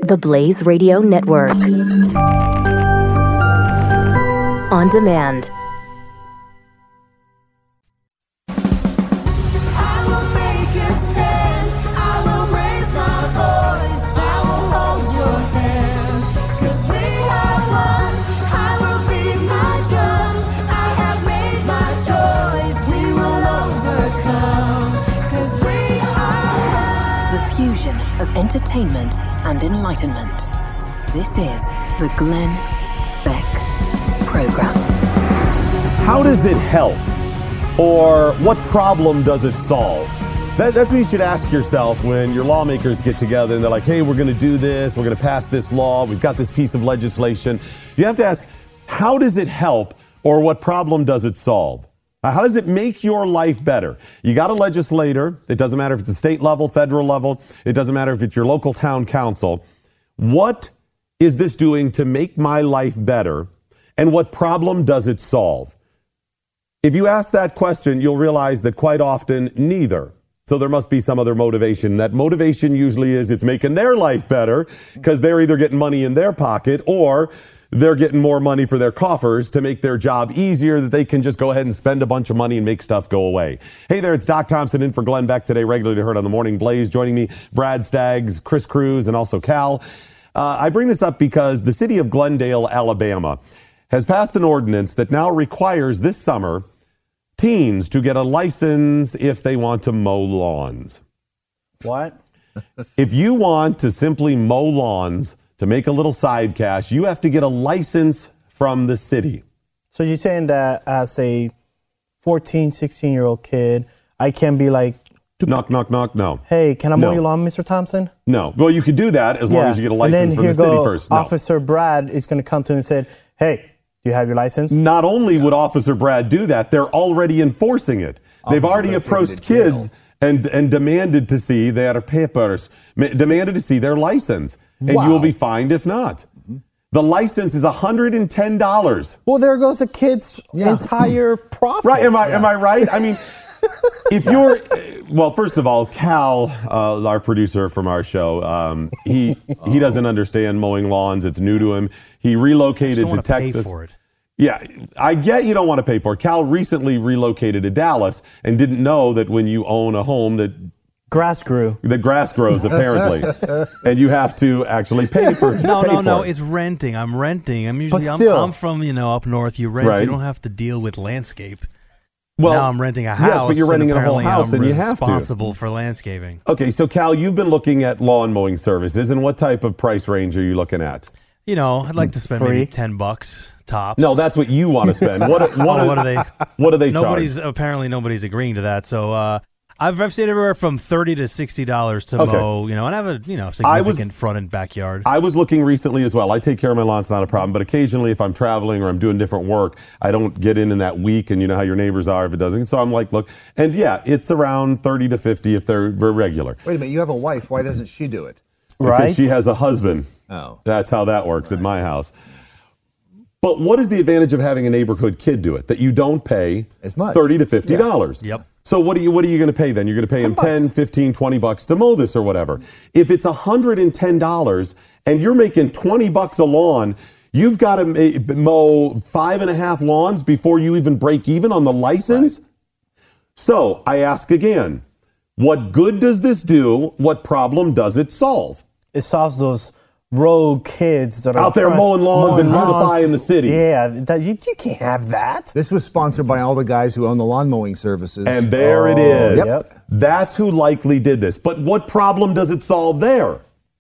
The Blaze Radio Network. On demand. Of entertainment and enlightenment. This is the Glenn Beck Program. How does it help? Or what problem does it solve? That's what you should ask yourself when your lawmakers get together and they're like, hey, we're going to do this, we're going to pass this law, we've got this piece of legislation. You have to ask, how does it help or what problem does it solve? How does it make your life better? You got a legislator. It doesn't matter if it's a state level, federal level. It doesn't matter if it's your local town council. What is this doing to make my life better? And what problem does it solve? If you ask that question, you'll realize that quite often neither. So there must be some other motivation. That motivation usually is it's making their life better because they're either getting money in their pocket or they're getting more money for their coffers to make their job easier, that they can just go ahead and spend a bunch of money and make stuff go away. Hey there, it's Doc Thompson in for Glenn Beck today, regularly heard on the Morning Blaze. Joining me, Brad Staggs, Chris Cruz, and also Cal. I bring this up because the city of Glendale, Alabama, has passed an ordinance that now requires this summer teens to get a license if they want to mow lawns. What? If you want to simply mow lawns, to make a little side cash, you have to get a license from the city. So you're saying that as a 14, 16-year-old kid, I can be like... Knock, knock, knock, no. Hey, can I mow your lawn, Mr. Thompson? No. Well, you could do that as long as you get a license from the city first. No. Officer Brad is going to come to him and say, hey, do you have your license? Not only would Officer Brad do that, they're already enforcing it. They've already approached kids and demanded to see their papers, demanded to see their license. And you will be fined if not. The license is $110. Well, there goes the kid's entire profit. Right? Am I right? I mean, if you're, well, first of all, Cal, our producer from our show, he doesn't understand mowing lawns. It's new to him. He relocated to Texas. Pay for it. Yeah, I get you don't want to pay for it. Cal recently relocated to Dallas and didn't know that when you own a home that grass grew. The grass grows, apparently. And you have to actually pay for it. No. It's renting. I'm renting. I'm from, up north. You rent. Right. You don't have to deal with landscape. Well, now I'm renting a house. Yes, but you're renting a whole house and you have to. I'm responsible for landscaping. Okay, so Cal, you've been looking at lawn mowing services. And what type of price range are you looking at? I'd like to spend maybe $10 tops. No, that's what you want to spend. What do they charge? Apparently nobody's agreeing to that. So, I've seen everywhere from $30 to $60 to mow, and I have a significant front and backyard. I was looking recently as well. I take care of my lawn; it's not a problem. But occasionally, if I'm traveling or I'm doing different work, I don't get in that week, and you know how your neighbors are if it doesn't. So I'm like, look, and yeah, it's around 30 to 50 if they're regular. Wait a minute, you have a wife. Why doesn't she do it? Because right? she has a husband. Oh, that's how that works at my house. But what is the advantage of having a neighborhood kid do it? That you don't pay as much, $30 to $50. Yeah. Yep. So what are you going to pay then? You're going to pay him 10, 15, $20 to mow this or whatever. If it's $110 and you're making $20 a lawn, you've got to mow 5.5 lawns before you even break even on the license. Right. So I ask again, what good does this do? What problem does it solve? It solves those rogue kids that are out there mowing lawns and beautifying the city. Yeah, you can't have that. This was sponsored by all the guys who own the lawn mowing services. And there it is. Yep. That's who likely did this. But what problem does it solve there?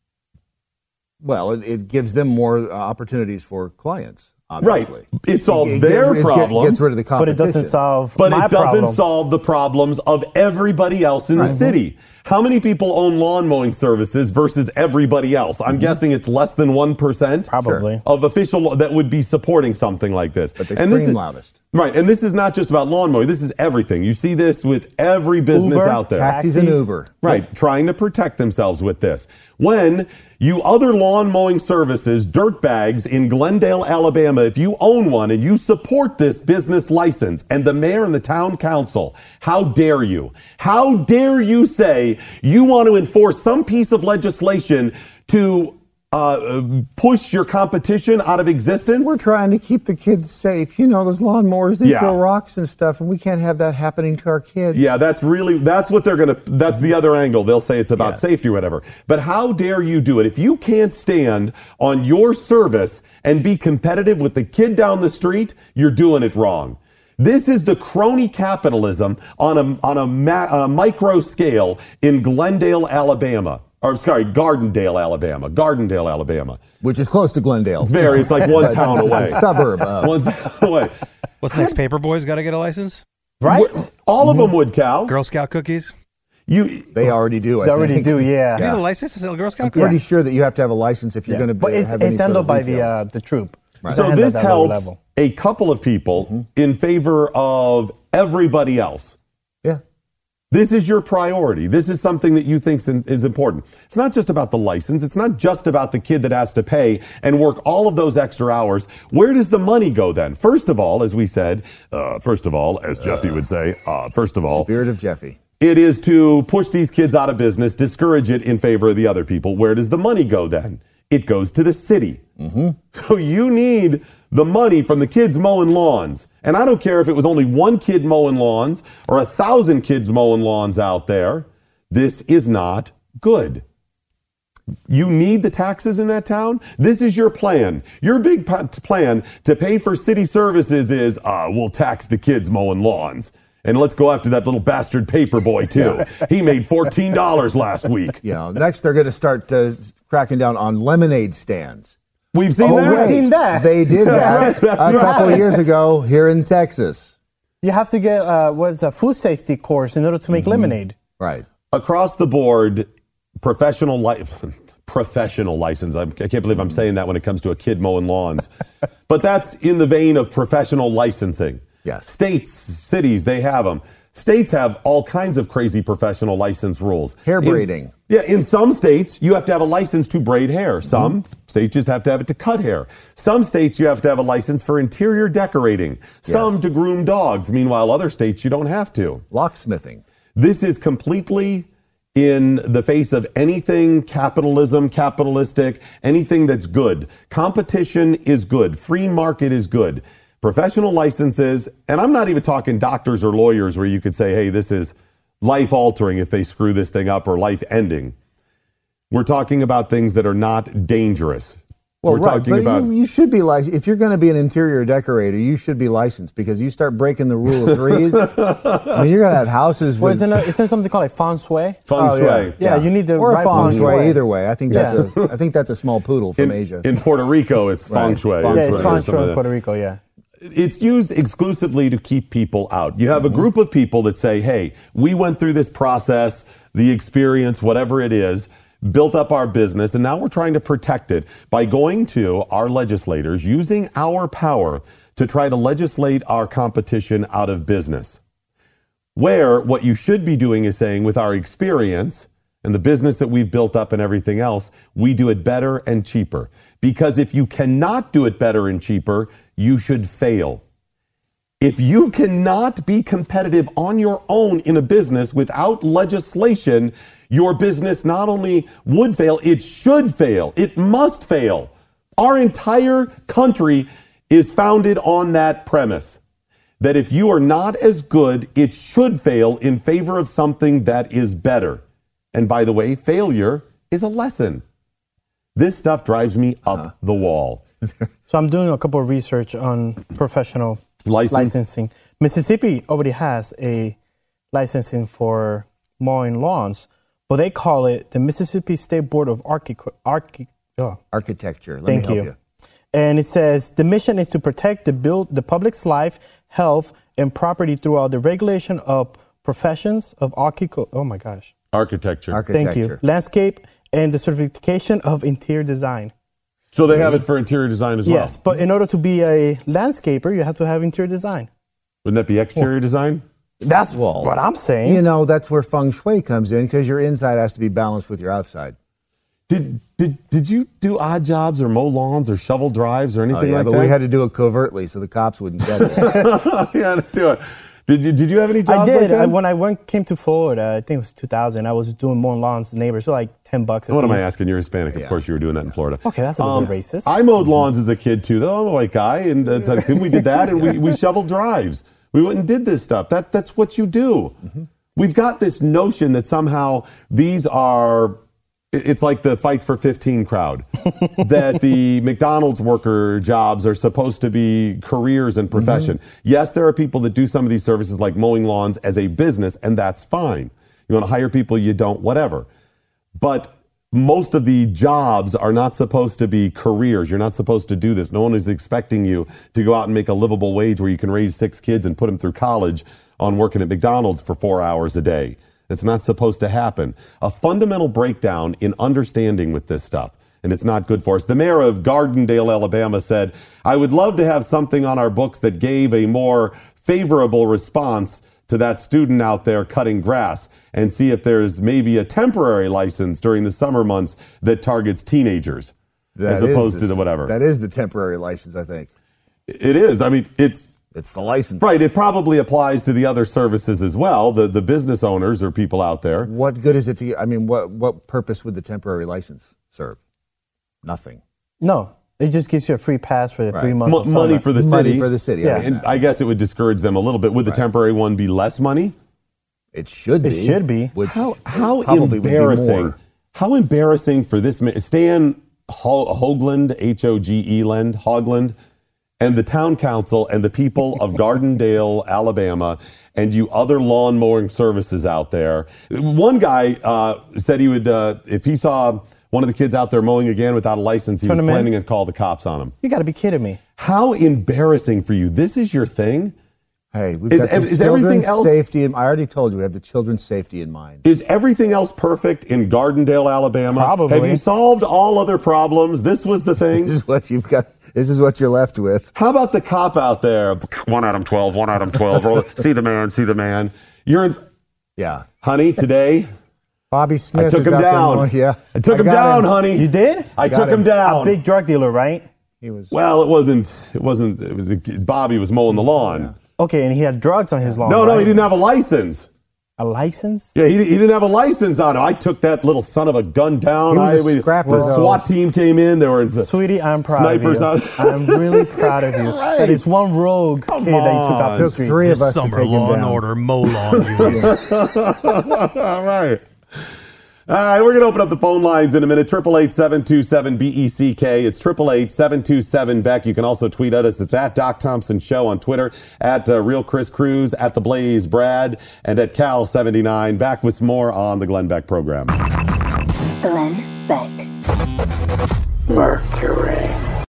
Well, it gives them more opportunities for clients. Obviously. Right. It solves their problems. It gets rid of the competition. But it doesn't solve solve the problems of everybody else in the city. How many people own lawn mowing services versus everybody else? I'm guessing it's less than 1% probably of official that would be supporting something like this. But they scream loudest. Right. And this is not just about lawn mowing. This is everything. You see this with every business Uber, out there. Taxis and Uber. Right. Trying to protect themselves with this. When you other lawn mowing services, dirtbags in Glendale, Alabama, if you own one and you support this business license and the mayor and the town council, how dare you? How dare you say you want to enforce some piece of legislation to push your competition out of existence? We're trying to keep the kids safe. You know, those lawnmowers, they throw rocks and stuff, and we can't have that happening to our kids. Yeah, that's the other angle. They'll say it's about safety or whatever. But how dare you do it? If you can't stand on your service and be competitive with the kid down the street, you're doing it wrong. This is the crony capitalism on a micro scale in Gardendale, Alabama. Which is close to Glendale. It's like one town away. It's a suburb. One town away. What's next? Paperboys got to get a license? Right? All of them would, Cal. Girl Scout cookies? They already do, I They already think. do, yeah. You need a license to sell Girl Scout I'm cookies? pretty sure that you have to have a license if you're going to But have any it's sort handled of by retail. the troop. Right. So They this handle that helps level. a couple of people in favor of everybody else. Yeah. This is your priority. This is something that you think is important. It's not just about the license. It's not just about the kid that has to pay and work all of those extra hours. Where does the money go then? First of all, as we said, as Jeffy would say, Spirit of Jeffy. it is to push these kids out of business, discourage it in favor of the other people. Where does the money go then? It goes to the city. So you need the money from the kids mowing lawns. And I don't care if it was only one kid mowing lawns or 1,000 kids mowing lawns out there. This is not good. You need the taxes in that town. This is your plan. Your big plan to pay for city services is we'll tax the kids mowing lawns. And let's go after that little bastard paperboy, too. He made $14 last week. Next they're going to start cracking down on lemonade stands. We've seen that. We've seen that. They did that a couple of years ago here in Texas. You have to get a food safety course in order to make lemonade. Right. Across the board, professional license. I can't believe I'm saying that when it comes to a kid mowing lawns. But that's in the vein of professional licensing. Yes. States, cities, they have them. States have all kinds of crazy professional license rules. Hair braiding. In some states, you have to have a license to braid hair. Some states just have to have it to cut hair. Some states, you have to have a license for interior decorating. Some to groom dogs. Meanwhile, other states, you don't have to. Locksmithing. This is completely in the face of anything capitalistic, anything that's good. Competition is good. Free market is good. Professional licenses, and I'm not even talking doctors or lawyers where you could say, hey, this is life-altering if they screw this thing up or life-ending. We're talking about things that are not dangerous. Well, you should be licensed. If you're going to be an interior decorator, you should be licensed because you start breaking the rule of threes. You're going to have houses with... Isn't there something called a feng shui? Feng shui. Yeah, you need to or a write feng shui. Either way, I think that's a small poodle from Asia. In Puerto Rico, it's feng shui. It's feng shui in Puerto Rico, yeah. It's used exclusively to keep people out. You have a group of people that say, hey, we went through this process, the experience, whatever it is, built up our business, and now we're trying to protect it by going to our legislators, using our power to try to legislate our competition out of business. Where what you should be doing is saying, with our experience and the business that we've built up and everything else, we do it better and cheaper. Because if you cannot do it better and cheaper, you should fail. If you cannot be competitive on your own in a business without legislation, your business not only would fail, it should fail. It must fail. Our entire country is founded on that premise, that if you are not as good, it should fail in favor of something that is better. And by the way, failure is a lesson. This stuff drives me up the wall. So I'm doing a couple of research on professional licensing. Mississippi already has a licensing for mowing lawns, but they call it the Mississippi State Board of Architecture. Let me help you. And it says the mission is to protect the public's life, health, and property throughout the regulation of professions of architecture. Thank you. Landscape and the certification of interior design. So they have it for interior design as well? Yes, but in order to be a landscaper, you have to have interior design. Wouldn't that be exterior design? That's what I'm saying. You know, that's where feng shui comes in, because your inside has to be balanced with your outside. Did you do odd jobs or mow lawns or shovel drives or anything like that? But we had to do it covertly so the cops wouldn't get it. You had to do it. Did you have any jobs? I did. Like that? When I came to Florida, I think it was 2000. I was doing mowing lawns to neighbors, so like $10. What am I asking? You're Hispanic, of course. You were doing that in Florida. Okay, that's a little racist. I mowed lawns as a kid too, though. I'm a white guy, and we did that, and we shoveled drives. We went and did this stuff. That's what you do. Mm-hmm. We've got this notion that somehow these are. It's like the Fight for 15 crowd, that the McDonald's worker jobs are supposed to be careers and profession. Mm-hmm. Yes, there are people that do some of these services like mowing lawns as a business, and that's fine. You want to hire people, you don't, whatever. But most of the jobs are not supposed to be careers. You're not supposed to do this. No one is expecting you to go out and make a livable wage where you can raise 6 kids and put them through college on working at McDonald's for 4 hours a day. It's not supposed to happen. A fundamental breakdown in understanding with this stuff, and it's not good for us. The mayor of Gardendale, Alabama said, I would love to have something on our books that gave a more favorable response to that student out there cutting grass, and see if there's maybe a temporary license during the summer months that targets teenagers as opposed to the whatever. That is the temporary license, I think. It is. I mean, it's the license. Right. It probably applies to the other services as well, the business owners or people out there. What good is it to you? I mean, what purpose would the temporary license serve? Nothing. No. It just gives you a free pass for the 3 months. Money for the city. Money for the city. Yeah. And I guess it would discourage them a little bit. Would the temporary one be less money? It should be. It should be. Which how embarrassing. How embarrassing for this man. Stan Hoagland, Hoagland, and the town council and the people of Gardendale, Alabama, and you other lawn mowing services out there. One guy said he would, if he saw one of the kids out there mowing again without a license, he was planning to call the cops on him. You got to be kidding me. How embarrassing for you. This is your thing? Hey, we've got the children's safety. I already told you, we have the children's safety in mind. Is everything else perfect in Gardendale, Alabama? Probably. Have you solved all other problems? This was the thing? This is what you've got. This is what you're left with. How about the cop out there? 1 Adam 12, 1 Adam 12. See the man. You're in. Yeah. Honey, today. Bobby Smith. I took him down. I took him down, honey. You did? I took him down. A big drug dealer, right? He was. Well, it wasn't. Bobby was mowing the lawn. Yeah. Okay, and he had drugs on his lawn. No, he didn't have a license. A license? Yeah, he didn't have a license on him. I took that little son of a gun down. The SWAT team came in. They were Sweetie, I'm proud snipers of you. I'm really proud of you. Right. That is one rogue kid that you took out the street. 3 of us Summer to take Law him and down. Order, mow lawns. All right. All right, we're going to open up the phone lines in a minute. 888-727-BECK. It's 888-727-BECK. You can also tweet at us. It's at Doc Thompson Show on Twitter, at Real Chris Cruz, at The Blaze Brad, and at Cal79. Back with more on the Glenn Beck program. Glenn Beck. Mercury.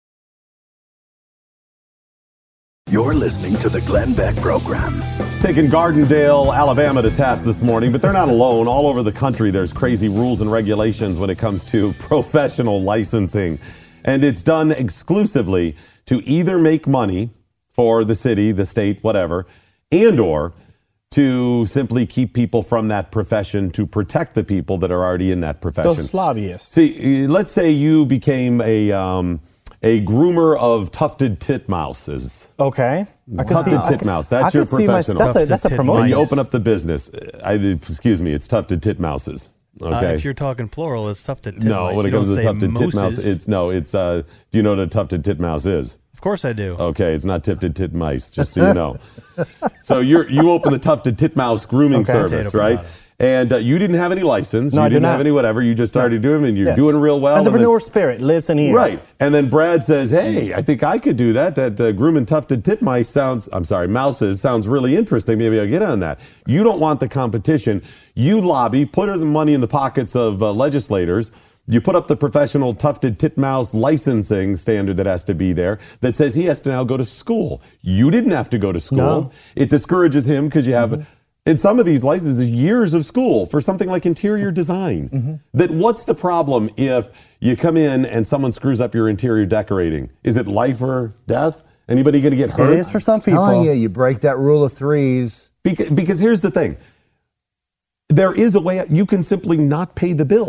You're listening to the Glenn Beck program. Taking Gardendale, Alabama to task this morning, but they're not alone. All over the country, there's crazy rules and regulations when it comes to professional licensing. And it's done exclusively to either make money for the city, the state, whatever, and or to simply keep people from that profession, to protect the people that are already in that profession. Those lobbyists. See, let's say you became a groomer of tufted titmouses. Okay. Tufted titmouse. That's your professional. That's a promotion. When you open up the business, it's tufted titmouses. Okay. If you're talking plural, it's tufted titmouse. No, when it comes to tufted titmouse, do you know what a tufted titmouse is? Of course I do. Okay, it's not tufted titmice, just so you know. So you open the tufted titmouse grooming service, right? And you didn't have any license. No, you I didn't did have not. any whatever. You just started doing them, and you're doing real well. Entrepreneur spirit lives in here. Right. And then Brad says, hey, I think I could do that. That grooming tufted titmice mouses sounds really interesting. Maybe I'll get on that. You don't want the competition. You lobby, put the money in the pockets of legislators. You put up the professional tufted titmouse licensing standard that has to be there that says he has to now go to school. You didn't have to go to school. No. It discourages him because you have... In some of these licenses, years of school for something like interior design. That what's the problem if you come in and someone screws up your interior decorating? Is it life or death? Anybody going to get hurt? It is for some people. You break that rule of threes. Because here's the thing. There is a way you can simply not pay the bill.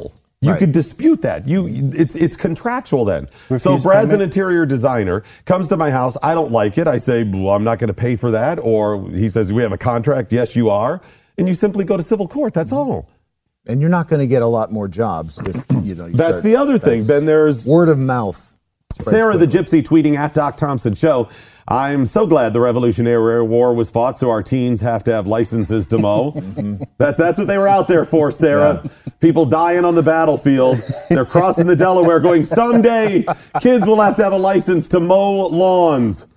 You could dispute that. It's contractual then. So Brad's an interior designer, comes to my house. I don't like it. I say, well, I'm not going to pay for that. Or he says, we have a contract. Yes, you are. And you simply go to civil court. That's all. And you're not going to get a lot more jobs if That's the other thing. Then there's word of mouth. Sarah the Gypsy tweeting at Doc Thompson Show. I'm so glad the Revolutionary War was fought so our teens have to have licenses to mow. That's what they were out there for, Sarah. Yeah. People dying on the battlefield. They're crossing the Delaware going, someday kids will have to have a license to mow lawns.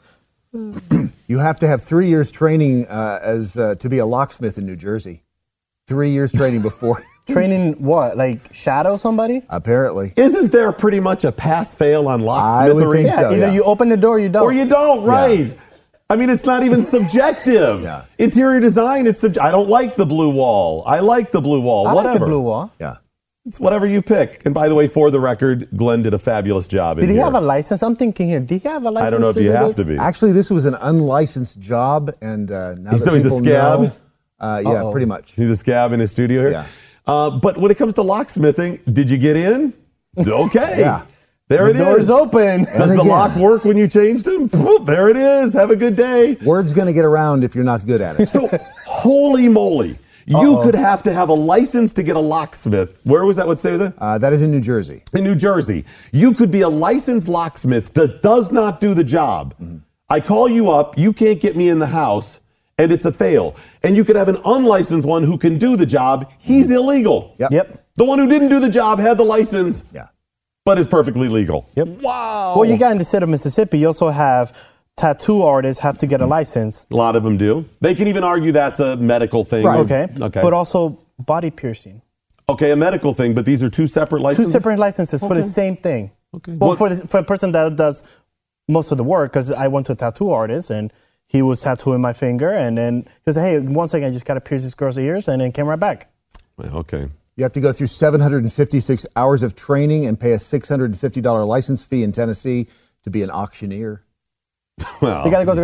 You have to have 3 years training to be a locksmith in New Jersey. 3 years training before. Training what? Like shadow somebody? Apparently. Isn't there pretty much a pass-fail on locksmithery? Either you open the door or you don't. Or you don't, right. Yeah. I mean, it's not even subjective. Yeah. Interior design, I don't like the blue wall. I like the blue wall. Whatever. Like the blue wall. Yeah. It's whatever you pick. And by the way, for the record, Glenn did a fabulous job. Did he have a license? I'm thinking here. Did he have a license? I don't know if you have to be. Actually, this was an unlicensed job. And now so he's a scab? Yeah, pretty much. He's a scab in his studio here? Yeah. But when it comes to locksmithing, did you get in? Okay. Yeah. There it is. The door's open. Does the lock work when you changed them? There it is. Have a good day. Word's going to get around if you're not good at it. So, holy moly. You could have to have a license to get a locksmith. Where was that? What state was that? That is in New Jersey. In New Jersey. You could be a licensed locksmith, does not do the job. Mm-hmm. I call you up. You can't get me in the house. And it's a fail. And you could have an unlicensed one who can do the job. He's illegal. Yep. The one who didn't do the job had the license, but is perfectly legal. Yep. Wow. Well, you got in the state of Mississippi, you also have tattoo artists have to get a license. A lot of them do. They can even argue that's a medical thing. Right. Okay. But also body piercing. Okay, a medical thing, but these are two separate licenses? Two separate licenses for the same thing. Okay. Well, for a person that does most of the work, because I went to a tattoo artist and he was tattooing my finger, and then he said, hey, 1 second, I just got to pierce this girl's ears, and then came right back. Okay. You have to go through 756 hours of training and pay a $650 license fee in Tennessee to be an auctioneer. Well, you got to go to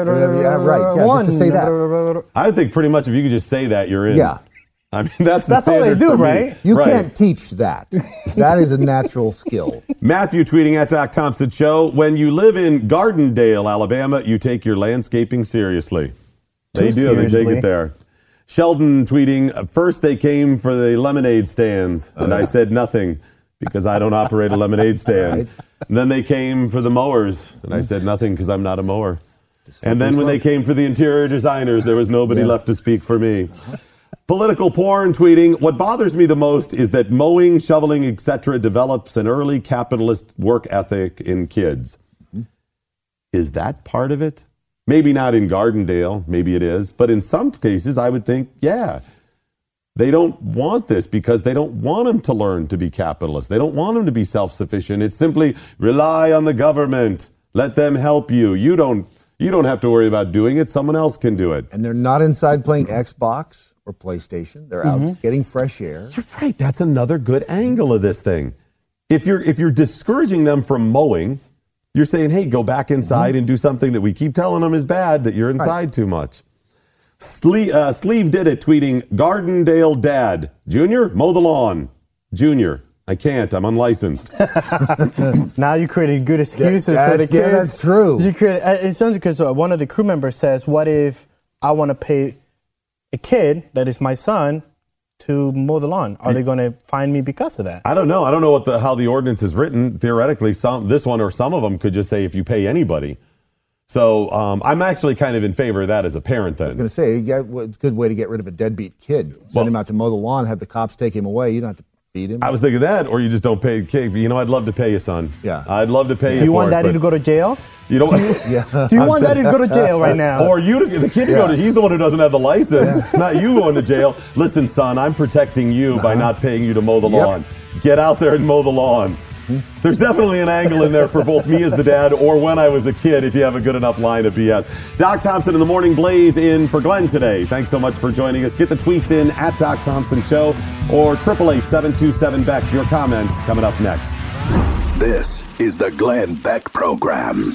just to say that. I think pretty much if you could just say that, you're in. Yeah. I mean, that's all they do, right? You can't teach that. That is a natural skill. Matthew tweeting at Doc Thompson Show, when you live in Gardendale, Alabama, you take your landscaping seriously. They do. Seriously. They take it there. Sheldon tweeting, first they came for the lemonade stands, and I said nothing because I don't operate a lemonade stand. Right. And then they came for the mowers, and I said nothing because I'm not a mower. And then when they came for the interior designers, there was nobody left to speak for me. Political porn tweeting, what bothers me the most is that mowing, shoveling, etc. develops an early capitalist work ethic in kids. Is that part of it? Maybe not in Gardendale, maybe it is, but in some cases I would think, yeah, they don't want this because they don't want them to learn to be capitalists. They don't want them to be self-sufficient. It's simply rely on the government. Let them help you. You don't have to worry about doing it. Someone else can do it. And they're not inside playing Xbox or PlayStation. They're out getting fresh air. You're right. That's another good angle of this thing. If you're discouraging them from mowing, you're saying, hey, go back inside and do something that we keep telling them is bad, that you're inside too much. Sleeve did it, tweeting, Gardendale dad. Junior, mow the lawn. Junior, I can't. I'm unlicensed. Now you created good excuses for the kids. Yeah, that's true. You created, it's because one of the crew members says, what if I want to pay a kid that is my son to mow the lawn? Are they going to fine me because of that? I don't know. I don't know how the ordinance is written. Theoretically, this one or some of them could just say if you pay anybody. So I'm actually kind of in favor of that as a parent then. I was going to say, it's a good way to get rid of a deadbeat kid. Send him out to mow the lawn, have the cops take him away. You don't have to feed him. I was thinking that, or you just don't pay the kid. You know, I'd love to pay you, son. Yeah. I'd love to pay you. Do you want daddy to go to jail? You don't. Do you want daddy to go to jail right now? Or the kid to go to, he's the one who doesn't have the license. It's not you going to jail. Listen, son, I'm protecting you by not paying you to mow the lawn. Get out there and mow the lawn. There's definitely an angle in there for both me as the dad or when I was a kid if you have a good enough line of BS. Doc Thompson in the Morning Blaze in for Glenn today. Thanks so much for joining us. Get the tweets in at Doc Thompson Show or 888-727-BECK. Your comments coming up next. This is the Glenn Beck Program.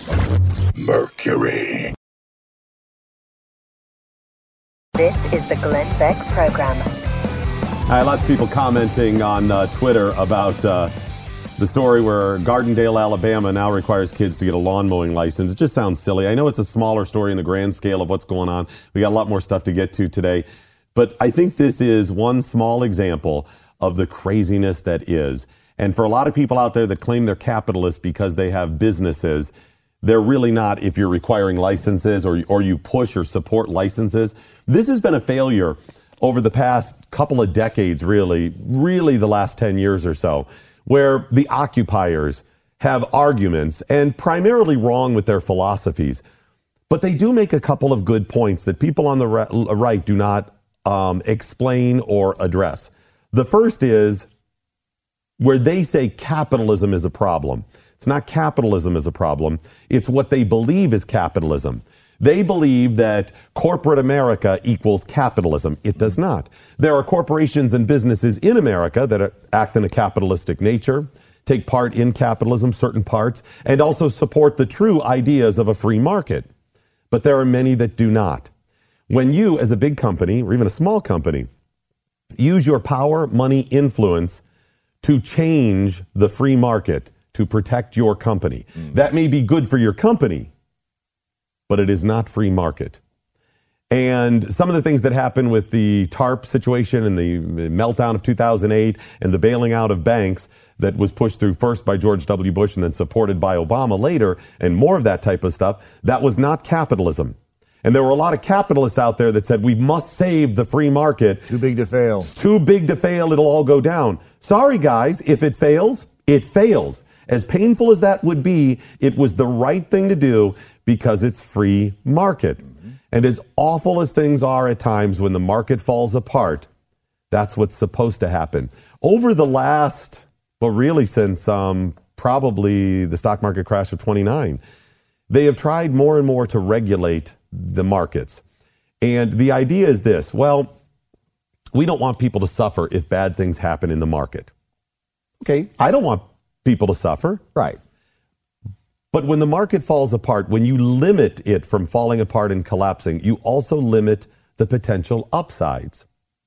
Mercury. This is the Glenn Beck Program. Lots of people commenting on Twitter about the story where Gardendale, Alabama now requires kids to get a lawn mowing license. It just sounds silly. I know it's a smaller story in the grand scale of what's going on. We got a lot more stuff to get to today. But I think this is one small example of the craziness that is. And for a lot of people out there that claim they're capitalists because they have businesses, they're really not if you're requiring licenses or you push or support licenses. This has been a failure over the past couple of decades, really the last 10 years or so, where the occupiers have arguments and primarily wrong with their philosophies. But they do make a couple of good points that people on the right do not explain or address. The first is where they say capitalism is a problem. It's not capitalism is a problem. It's what they believe is capitalism. They believe that corporate America equals capitalism. It does not. There are corporations and businesses in America that act in a capitalistic nature, take part in capitalism, certain parts, and also support the true ideas of a free market. But there are many that do not. When you, as a big company, or even a small company, use your power, money, influence to change the free market, to protect your company, that may be good for your company, but it is not free market. And some of the things that happened with the TARP situation and the meltdown of 2008 and the bailing out of banks that was pushed through first by George W. Bush and then supported by Obama later, and more of that type of stuff, that was not capitalism. And there were a lot of capitalists out there that said, we must save the free market. Too big to fail. It's too big to fail. It'll all go down. Sorry, guys. If it fails, it fails. As painful as that would be, it was the right thing to do because it's free market. And as awful as things are at times when the market falls apart, that's what's supposed to happen. Over the last, well, really since probably the stock market crash of 29, they have tried more and more to regulate the markets. And the idea is this: well, we don't want people to suffer if bad things happen in the market. Okay, I don't want people to suffer. Right. But when the market falls apart, when you limit it from falling apart and collapsing, you also limit the potential upsides.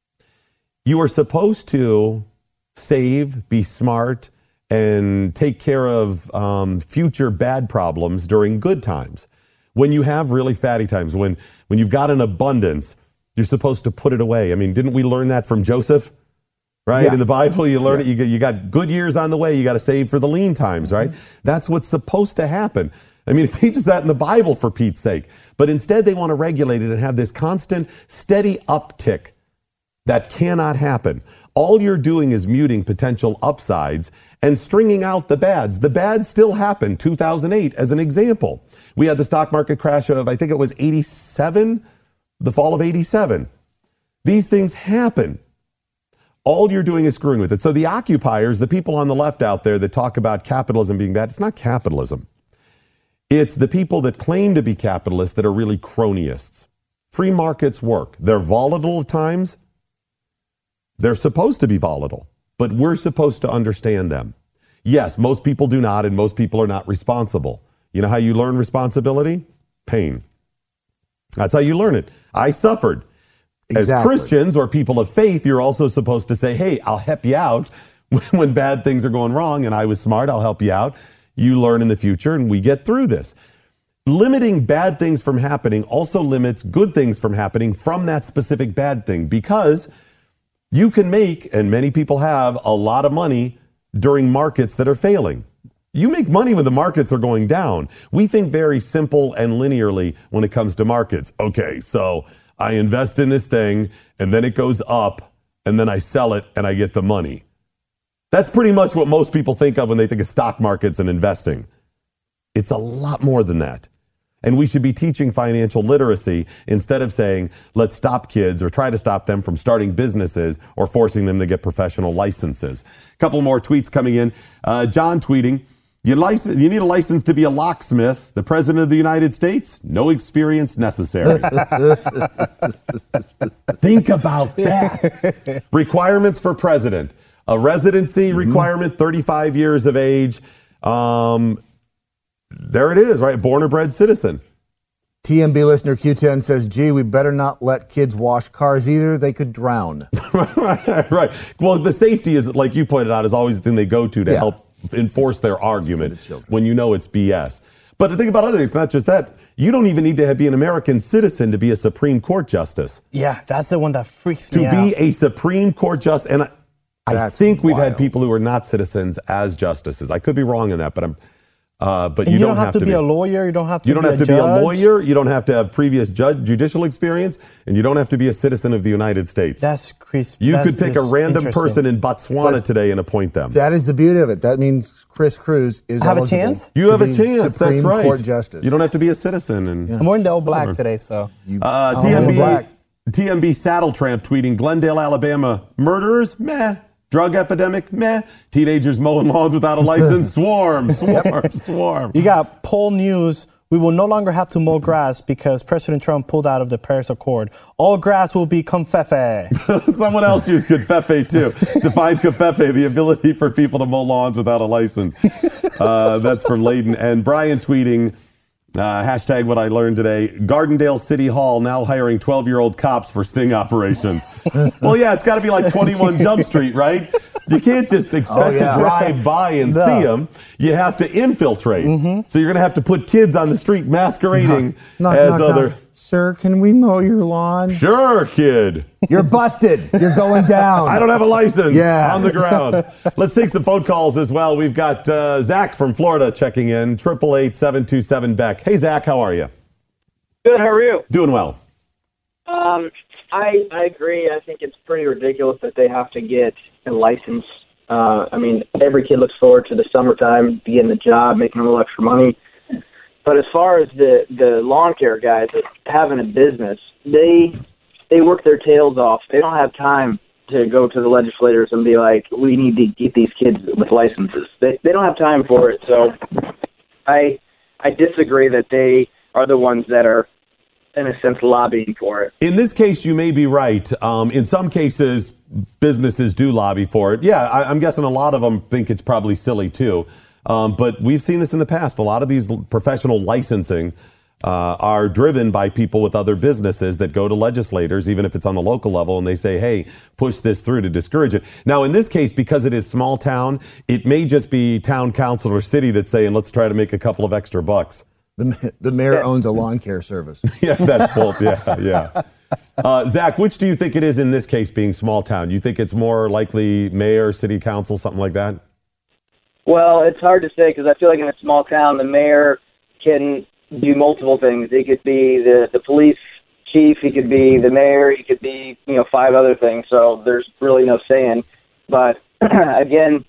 You are supposed to save, be smart, and take care of future bad problems during good times. When you have really fatty times, when you've got an abundance, you're supposed to put it away. I mean, didn't we learn that from Joseph? Right? Yeah. In the Bible, you learn it. You got good years on the way. You got to save for the lean times, right? That's what's supposed to happen. I mean, it teaches that in the Bible, for Pete's sake. But instead, they want to regulate it and have this constant, steady uptick that cannot happen. All you're doing is muting potential upsides and stringing out the bads. The bads still happen. 2008, as an example. We had the stock market crash of, I think it was 87, the fall of 87. These things happen. All you're doing is screwing with it. So the occupiers, the people on the left out there that talk about capitalism being bad, it's not capitalism. It's the people that claim to be capitalists that are really cronyists. Free markets work. They're volatile at times. They're supposed to be volatile, but we're supposed to understand them. Yes, most people do not, and most people are not responsible. You know how you learn responsibility? Pain. That's how you learn it. I suffered. Exactly. As Christians or people of faith, you're also supposed to say, hey, I'll help you out when bad things are going wrong, and I was smart, I'll help you out. You learn in the future, and we get through this. Limiting bad things from happening also limits good things from happening from that specific bad thing, because you can make, and many people have, a lot of money during markets that are failing. You make money when the markets are going down. We think very simple and linearly when it comes to markets. Okay, so I invest in this thing, and then it goes up, and then I sell it, and I get the money. That's pretty much what most people think of when they think of stock markets and investing. It's a lot more than that. And we should be teaching financial literacy instead of saying, let's stop kids or try to stop them from starting businesses or forcing them to get professional licenses. A couple more tweets coming in. John tweeting, you need a license to be a locksmith. The President of the United States, no experience necessary. Think about that. Requirements for president. A residency requirement, 35 years of age. There it is, right? Born or bred citizen. TMB listener Q10 says, gee, we better not let kids wash cars either. They could drown. Right. Well, the safety is, like you pointed out, is always the thing they go to help enforce their argument when you know it's BS. But the thing about other things, it's not just that. You don't even need to be an American citizen to be a Supreme Court justice. Yeah, that's the one that freaks me out. To be a Supreme Court justice, and I think we've had people who are not citizens as justices. I could be wrong in that, but but you don't have to be a lawyer. You don't have to. You don't have to be a lawyer. You don't have to have previous judicial experience, and you don't have to be a citizen of the United States. That's crazy. You could pick a random person in Botswana today and appoint them. That is the beauty of it. That means Chris Cruz is have a chance. You have a chance. Supreme That's right. Court Justice. You don't have to be a citizen. And I'm wearing the all black today, so TMB Saddle Tramp tweeting: Glendale, Alabama murderers, meh. Drug epidemic, meh. Teenagers mowing lawns without a license, swarm. You got poll news. We will no longer have to mow grass because President Trump pulled out of the Paris Accord. All grass will be confefe. Someone else used confefe, too. Define confefe, the ability for people to mow lawns without a license. That's from Layden. And Brian tweeting, hashtag what I learned today, Gardendale City Hall now hiring 12-year-old cops for sting operations. Well, yeah, it's got to be like 21 Jump Street, right? You can't just expect to drive by and see them. You have to infiltrate. So you're going to have to put kids on the street masquerading as other... Sir, can we mow your lawn? Sure, kid. You're busted. You're going down. I don't have a license. On the ground. Let's take some phone calls as well. We've got Zach from Florida checking in. 888-727-BECK. Hey, Zach, how are you? Good. How are you? Doing well. I agree. I think it's pretty ridiculous that they have to get a license. I mean, every kid looks forward to the summertime, getting a job, making a little extra money. But as far as the lawn care guys having a business, they work their tails off. They don't have time to go to the legislators and be like, we need to get these kids with licenses. They don't have time for it. So I disagree that they are the ones that are, in a sense, lobbying for it. In this case, you may be right. In some cases, businesses do lobby for it. Yeah, I'm guessing a lot of them think it's probably silly, too. But we've seen this in the past. A lot of these professional licensing are driven by people with other businesses that go to legislators, even if it's on the local level, and they say, hey, push this through to discourage it. Now, in this case, because it is small town, it may just be town council or city that's saying, let's try to make a couple of extra bucks. The mayor owns a lawn care service. Yeah, that's both. Yeah. Zach, which do you think it is in this case, being small town? You think it's more likely mayor, city council, something like that? Well, it's hard to say because I feel like in a small town, the mayor can do multiple things. He could be the police chief, he could be the mayor, he could be, 5 other things. So there's really no saying. But again,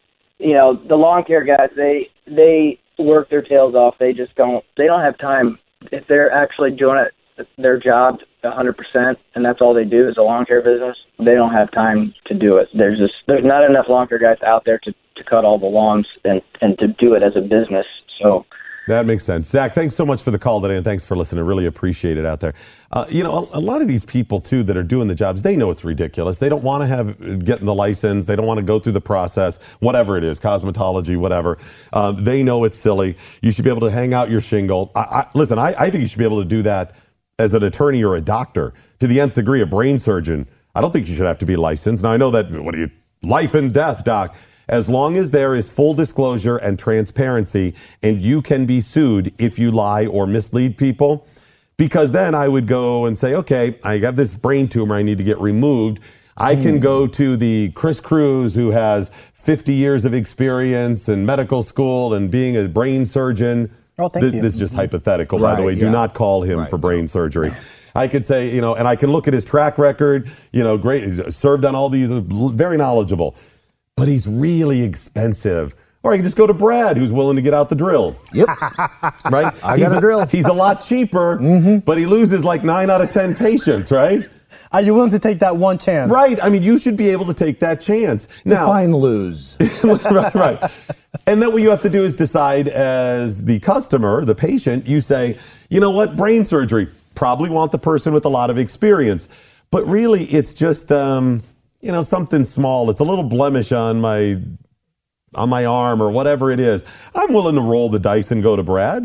the lawn care guys, they work their tails off. They don't have time. If they're actually doing their job 100%, and that's all they do is a lawn care business, they don't have time to do it. There's not enough lawn care guys out there to cut all the lawns and to do it as a business. So that makes sense. Zach, thanks so much for the call today, and thanks for listening. Really appreciate it out there. A lot of these people, too, that are doing the jobs, they know it's ridiculous. They don't want to getting the license. They don't want to go through the process, whatever it is, cosmetology, whatever. They know it's silly. You should be able to hang out your shingle. Listen, I think you should be able to do that as an attorney or a doctor to the nth degree, a brain surgeon. I don't think you should have to be licensed. Now, I know that, life and death, doc. As long as there is full disclosure and transparency, and you can be sued if you lie or mislead people, because then I would go and say, okay, I got this brain tumor I need to get removed. I can go to the Chris Cruz, who has 50 years of experience in medical school and being a brain surgeon. Oh, thank you. This is just hypothetical, by the way. Do not call him for brain surgery. I could say, and I can look at his track record, great, served on all these, very knowledgeable. But he's really expensive. Or I can just go to Brad, who's willing to get out the drill. Yep. Right? I got a drill. He's a lot cheaper, but he loses like 9 out of 10 patients, right? Are you willing to take that one chance? Right. I mean, you should be able to take that chance. Define lose. Right. And then what you have to do is decide as the customer, the patient, you say, you know what, brain surgery, probably want the person with a lot of experience. But really, it's just... something small. It's a little blemish on my arm or whatever it is. I'm willing to roll the dice and go to Brad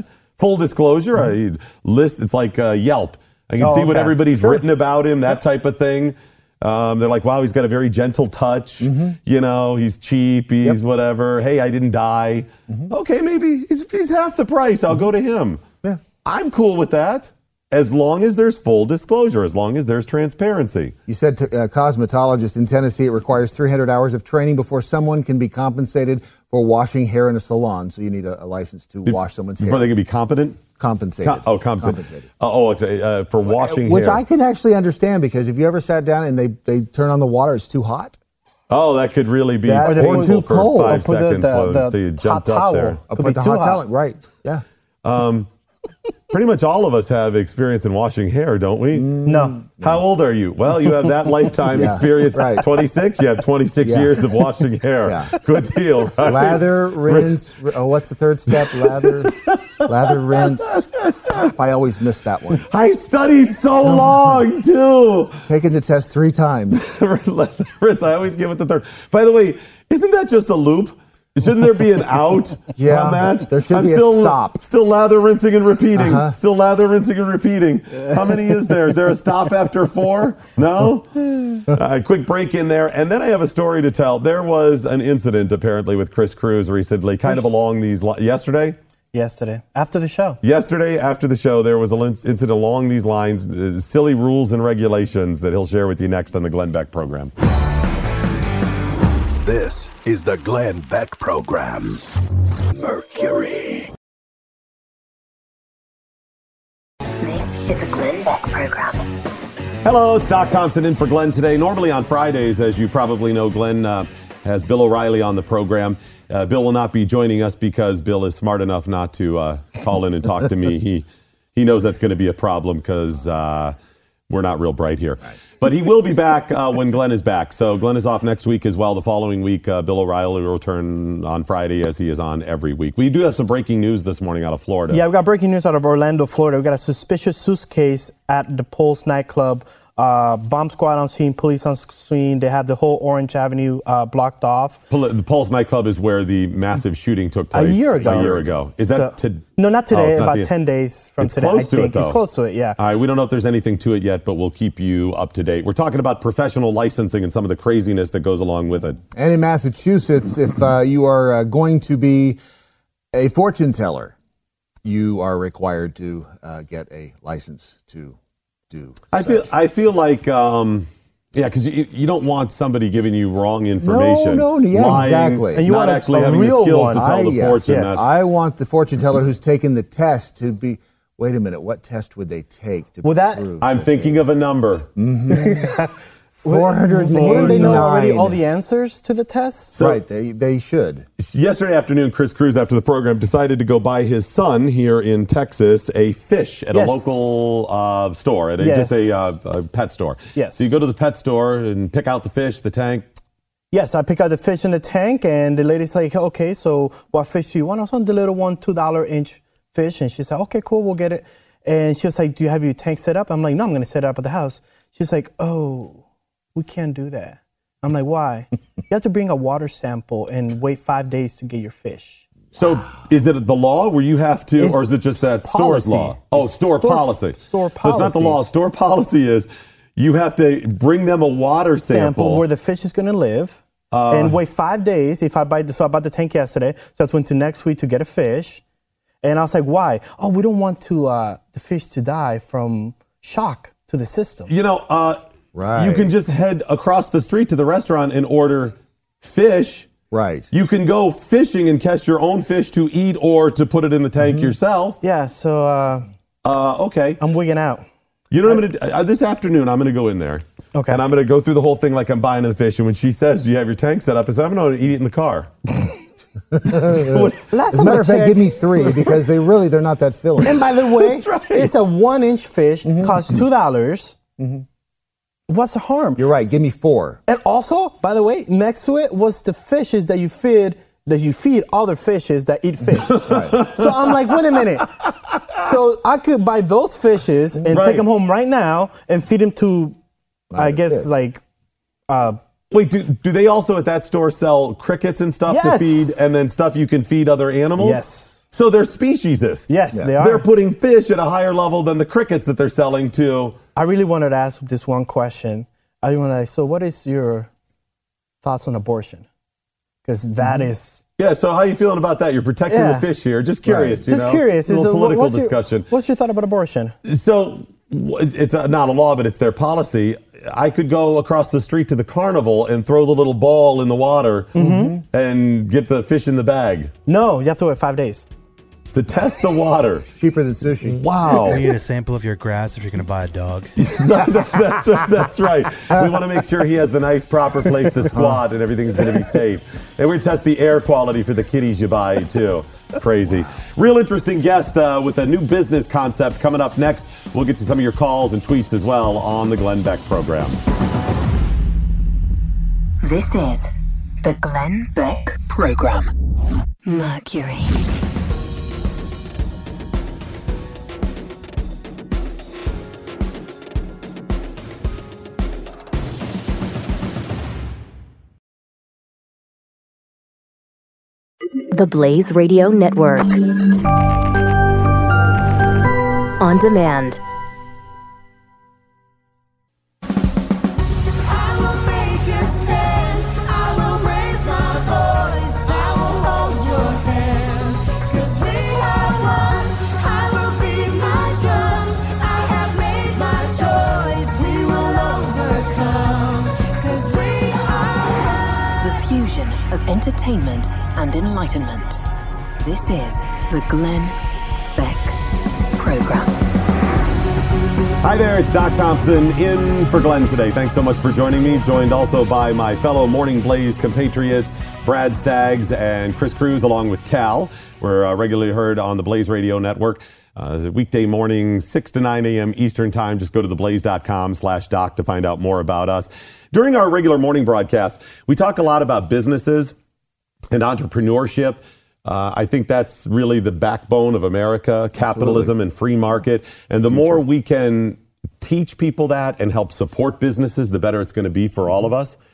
Full disclosure, it's like Yelp. I can see what everybody's written about him, that type of thing. They're like, wow, he's got a very gentle touch. He's cheap, he's whatever. Hey, I didn't die. Okay, maybe he's half the price. I'll go to him. Yeah. I'm cool with that. As long as there's full disclosure, as long as there's transparency. You said to a cosmetologist in Tennessee, it requires 300 hours of training before someone can be compensated for washing hair in a salon. So you need a license to wash someone's hair. Before they can be competent? Compensated. Compensated. For washing Which hair. I can actually understand, because if you ever sat down and they turn on the water, it's too hot. Oh, that could really be painful too cold. For 5 seconds so you jumped up there. I'll put the hot towel. Right. Yeah. Pretty much all of us have experience in washing hair, don't we? No. How old are you? Well, you have that lifetime experience. Right. 26? You have 26 years of washing hair. Yeah. Good deal, right? Lather, rinse. What's the third step? Lather, rinse. I always miss that one. I studied so long, too. Taking the test 3 times. Rinse, I always give it the third. By the way, isn't that just a loop? Shouldn't there be an out on that? There should be a stop. Still lather, rinsing, and repeating. Still lather, rinsing, and repeating. How many is there? Is there a stop after 4? No? Quick break in there. And then I have a story to tell. There was an incident, apparently, with Chris Cruz recently, kind of along these lines. Yesterday? Yesterday, after the show. Yesterday, after the show, there was an incident along these lines, silly rules and regulations that he'll share with you next on the Glenn Beck program. This is the Glenn Beck program. Mercury. This is the Glenn Beck program. Hello, it's Doc Thompson in for Glenn today. Normally on Fridays, as you probably know, Glenn has Bill O'Reilly on the program. Bill will not be joining us because Bill is smart enough not to call in and talk to me. He knows that's going to be a problem because we're not real bright here. Right. But he will be back when Glenn is back. So Glenn is off next week as well. The following week, Bill O'Reilly will return on Friday as he is on every week. We do have some breaking news this morning out of Florida. Yeah, we got breaking news out of Orlando, Florida. We got a suspicious suitcase at the Pulse nightclub. Bomb squad on scene, police on scene. They had the whole Orange Avenue blocked off. The Pulse nightclub is where the massive shooting took place a year ago. Is that no, not today. About 10 days from today. Close to it, though. It's close to it, yeah. All right, we don't know if there's anything to it yet, but we'll keep you up to date. We're talking about professional licensing and some of the craziness that goes along with it. And in Massachusetts, if you are going to be a fortune teller, you are required to get a license to do. I feel like because you don't want somebody giving you wrong information. Lying, exactly. And you not actually having the skills to tell the fortune. Yes. I want the fortune teller who's taken the test to be. Wait a minute, what test would they take to prove? I'm thinking of a number. 489. Wouldn't they know already all the answers to the test? So, right, they should. Yesterday afternoon, Chris Cruz, after the program, decided to go buy his son here in Texas a fish at a local store, at just a pet store. Yes. So you go to the pet store and pick out the fish, the tank. Yes, I pick out the fish in the tank, and the lady's like, okay, so what fish do you want? I want the little one, $2 inch fish. And she said, okay, cool, we'll get it. And she was like, do you have your tank set up? I'm like, no, I'm going to set it up at the house. She's like, oh, we can't do that. I'm like, why? You have to bring a water sample and wait 5 days to get your fish. So is it the law where you have to, or is it just that store's law? Oh, store policy. Store policy. So it's not the law. Store policy is you have to bring them a water sample. Where the fish is going to live and wait 5 days. I bought the tank yesterday, so I went to next week to get a fish. And I was like, why? Oh, we don't want the fish to die from shock to the system. Right. You can just head across the street to the restaurant and order fish. Right. You can go fishing and catch your own fish to eat or to put it in the tank yourself. Yeah, so okay. I'm wigging out. You know what I'm going to do? This afternoon, I'm going to go in there. Okay. And I'm going to go through the whole thing like I'm buying the fish. And when she says, do you have your tank set up? I said, I'm going to eat it in the car. As a matter of fact, give me 3 because they're not that filling. And by the way, it's a 1-inch fish, costs $2. What's the harm? You're right. Give me 4. And also, by the way, next to it was the fishes that you feed other fishes that eat fish. Right. So I'm like, wait a minute. So I could buy those fishes and take them home right now and feed them to, Wait, do they also at that store sell crickets and stuff to feed, and then stuff you can feed other animals? Yes. So they're speciesists. Yes, they are. They're putting fish at a higher level than the crickets that they're selling to. I really wanted to ask this one question. So what is your thoughts on abortion? Because that is... Yeah, so how are you feeling about that? You're protecting the fish here. Just curious, Just curious. A little political discussion. What's your thought about abortion? So it's not a law, but it's their policy. I could go across the street to the carnival and throw the little ball in the water and get the fish in the bag. No, you have to wait 5 days. To test the water. It's cheaper than sushi. Wow. You need a sample of your grass if you're going to buy a dog. That's right. We want to make sure he has the nice, proper place to squat and everything's going to be safe. And we're going to test the air quality for the kitties you buy, too. Crazy. Real interesting guest with a new business concept coming up next. We'll get to some of your calls and tweets as well on the Glenn Beck program. This is the Glenn Beck program. Mercury. The Blaze Radio Network. On demand. Of entertainment and enlightenment. This is the Glenn Beck program. Hi there, it's Doc Thompson in for Glenn today. Thanks so much for joining me. Joined also by my fellow Morning Blaze compatriots, Brad Staggs and Chris Cruz, along with Cal. We're regularly heard on the Blaze Radio Network. Weekday morning, 6 to 9 a.m. Eastern Time. Just go to theblaze.com/doc to find out more about us. During our regular morning broadcast, we talk a lot about businesses and entrepreneurship. I think that's really the backbone of America, capitalism and free market. And the more we can teach people that and help support businesses, the better it's going to be for all of us.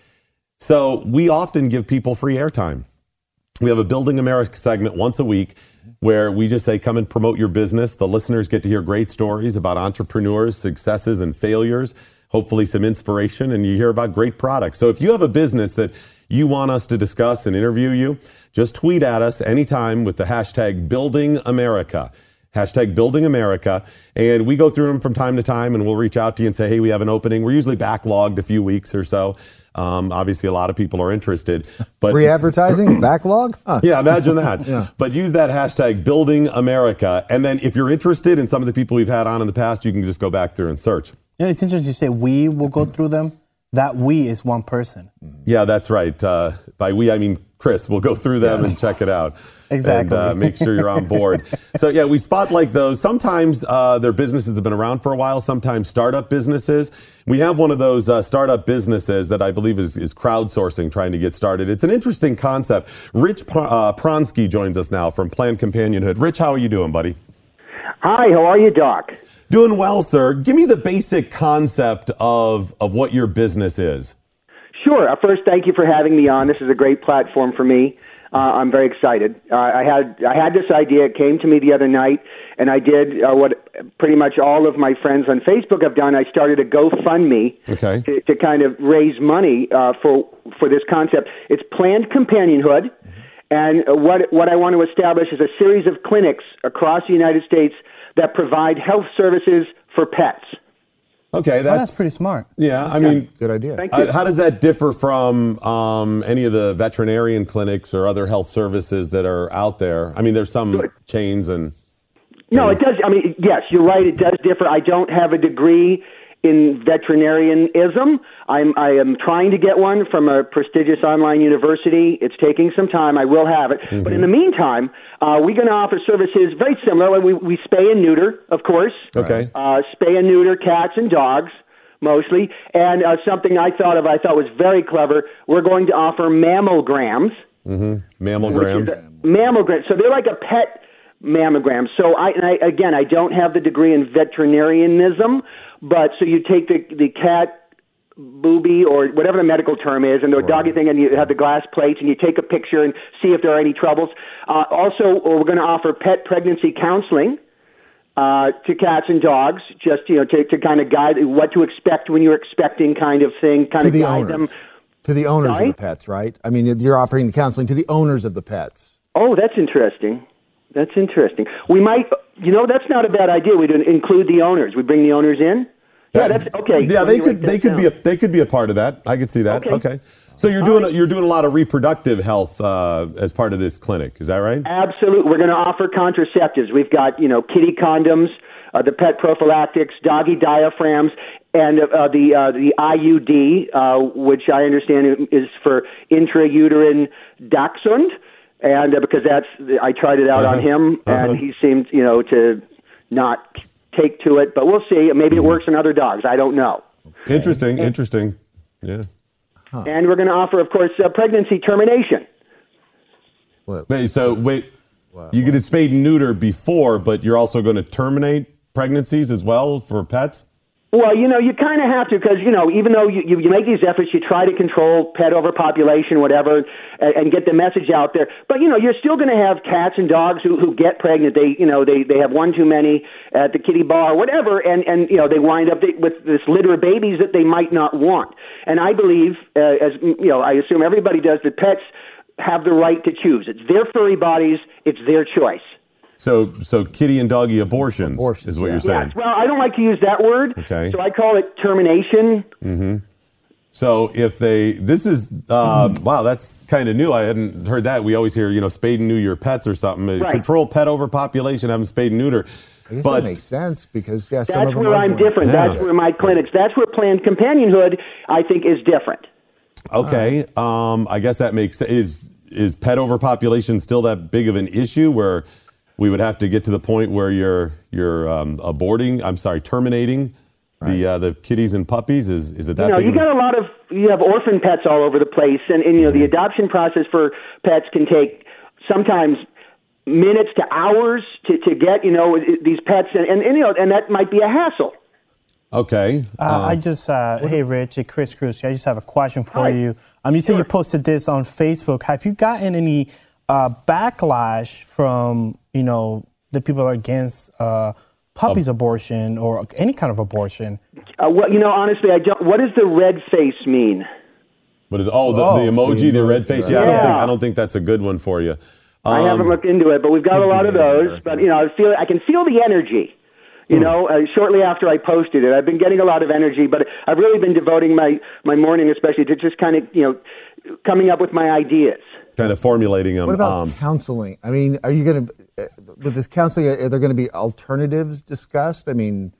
So we often give people free airtime. We have a Building America segment once a week where we just say, come and promote your business. The listeners get to hear great stories about entrepreneurs, successes and failures, hopefully some inspiration, and you hear about great products. So if you have a business that you want us to discuss and interview you, just tweet at us anytime with the hashtag Building America. Hashtag Building America. And we go through them from time to time and we'll reach out to you and say, hey, we have an opening. We're usually backlogged a few weeks or so. Obviously, a lot of people are interested. But free advertising? Backlog? Huh. Yeah, imagine that. Yeah. But use that hashtag Building America. And then if you're interested in some of the people we've had on in the past, you can just go back through and search. And it's interesting you say we will go through them. That we is one person. Yeah, that's right. By we, I mean Chris. We'll go through them and check it out. Exactly. And make sure you're on board. So, yeah, we spotlight those. Sometimes their businesses have been around for a while, sometimes startup businesses. We have one of those startup businesses that I believe is crowdsourcing, trying to get started. It's an interesting concept. Rich Pronsky joins us now from Planned Companionhood. Rich, how are you doing, buddy? Hi, how are you, Doc? Doing well, sir. Give me the basic concept of what your business is. Sure. First, thank you for having me on. This is a great platform for me. I'm very excited. I had this idea. It came to me the other night, and I did what pretty much all of my friends on Facebook have done. I started a GoFundMe to kind of raise money for this concept. It's Planned Companionhood, and what I want to establish is a series of clinics across the United States that provide health services for pets. Okay, that's pretty smart. Yeah, I mean, good idea. Thank you. How does that differ from any of the veterinarian clinics or other health services that are out there? I mean, there's some chains and... No, it does. I mean, yes, you're right. It does differ. I don't have a degree in veterinarianism. I am trying to get one from a prestigious online university. It's taking some time. I will have it. Mm-hmm. But in the meantime, we're going to offer services very similar. We spay and neuter, of course. Okay. Spay and neuter cats and dogs, mostly. And something I thought was very clever, we're going to offer mammograms. Mm-hmm. Mammograms. Mammograms. So they're like a pet mammogram. So I don't have the degree in veterinarianism, but so you take the cat booby or whatever the medical term is, and the doggy thing, and you have the glass plates, and you take a picture and see if there are any troubles. Also, we're going to offer pet pregnancy counseling to cats and dogs, just to kind of guide what to expect when you're expecting, kind of thing, kind of guide them. To the owners of the pets, right? I mean, you're offering counseling to the owners of the pets. Oh, that's interesting. That's interesting. We might, that's not a bad idea. We'd include the owners. We bring the owners in. Yeah, that's okay. Yeah, they could be a part of that. I could see that. Okay. So you're doing a lot of reproductive health as part of this clinic. Is that right? Absolutely. We're going to offer contraceptives. We've got kitty condoms, the pet prophylactics, doggy diaphragms, and the IUD, which I understand is for intrauterine dachshund, and because I tried it out on him, and he seemed to not take to it, but we'll see. Maybe it works in other dogs. I don't know. Interesting. Yeah. Huh. And we're going to offer, of course, pregnancy termination. You get a spayed and neuter before, but you're also going to terminate pregnancies as well for pets? Well, you kind of have to, because, even though you make these efforts, you try to control pet overpopulation, whatever, and get the message out there. But, you're still going to have cats and dogs who get pregnant. They have one too many at the kitty bar, whatever, and they wind up with this litter of babies that they might not want. And I believe, I assume everybody does, that pets have the right to choose. It's their furry bodies. It's their choice. So kitty and doggy abortions is what you're saying. Yes. Well, I don't like to use that word. Okay. So I call it termination. Mm-hmm. So wow, that's kind of new. I hadn't heard that. We always hear, spade and neuter your pets or something. Right. Control pet overpopulation, have them spade and neuter. I guess that makes sense because that's where I'm different. Yeah. That's where my clinics. That's where Planned Companionhood, I think, is different. Okay. I guess that makes sense. Is pet overpopulation still that big of an issue where we would have to get to the point where you're terminating the kitties and puppies? Is it that big? You have orphan pets all over the place, and the adoption process for pets can take sometimes minutes to hours to get these pets, and that might be a hassle. Okay. Hey Rich, Chris Cruz. I just have a question for you. You said you posted this on Facebook. Have you gotten any backlash from the people are against puppies abortion or any kind of abortion? Honestly, I don't. What does the red face mean? What is the emoji, the red face? Yeah, I don't think that's a good one for you. I haven't looked into it, but we've got a lot of those. But I can feel the energy. Shortly after I posted it, I've been getting a lot of energy, but I've really been devoting my morning, especially, to just kind of coming up with my ideas. Kind of formulating them. What about counseling? I mean, are you going to, with this counseling, are there going to be alternatives discussed? I mean,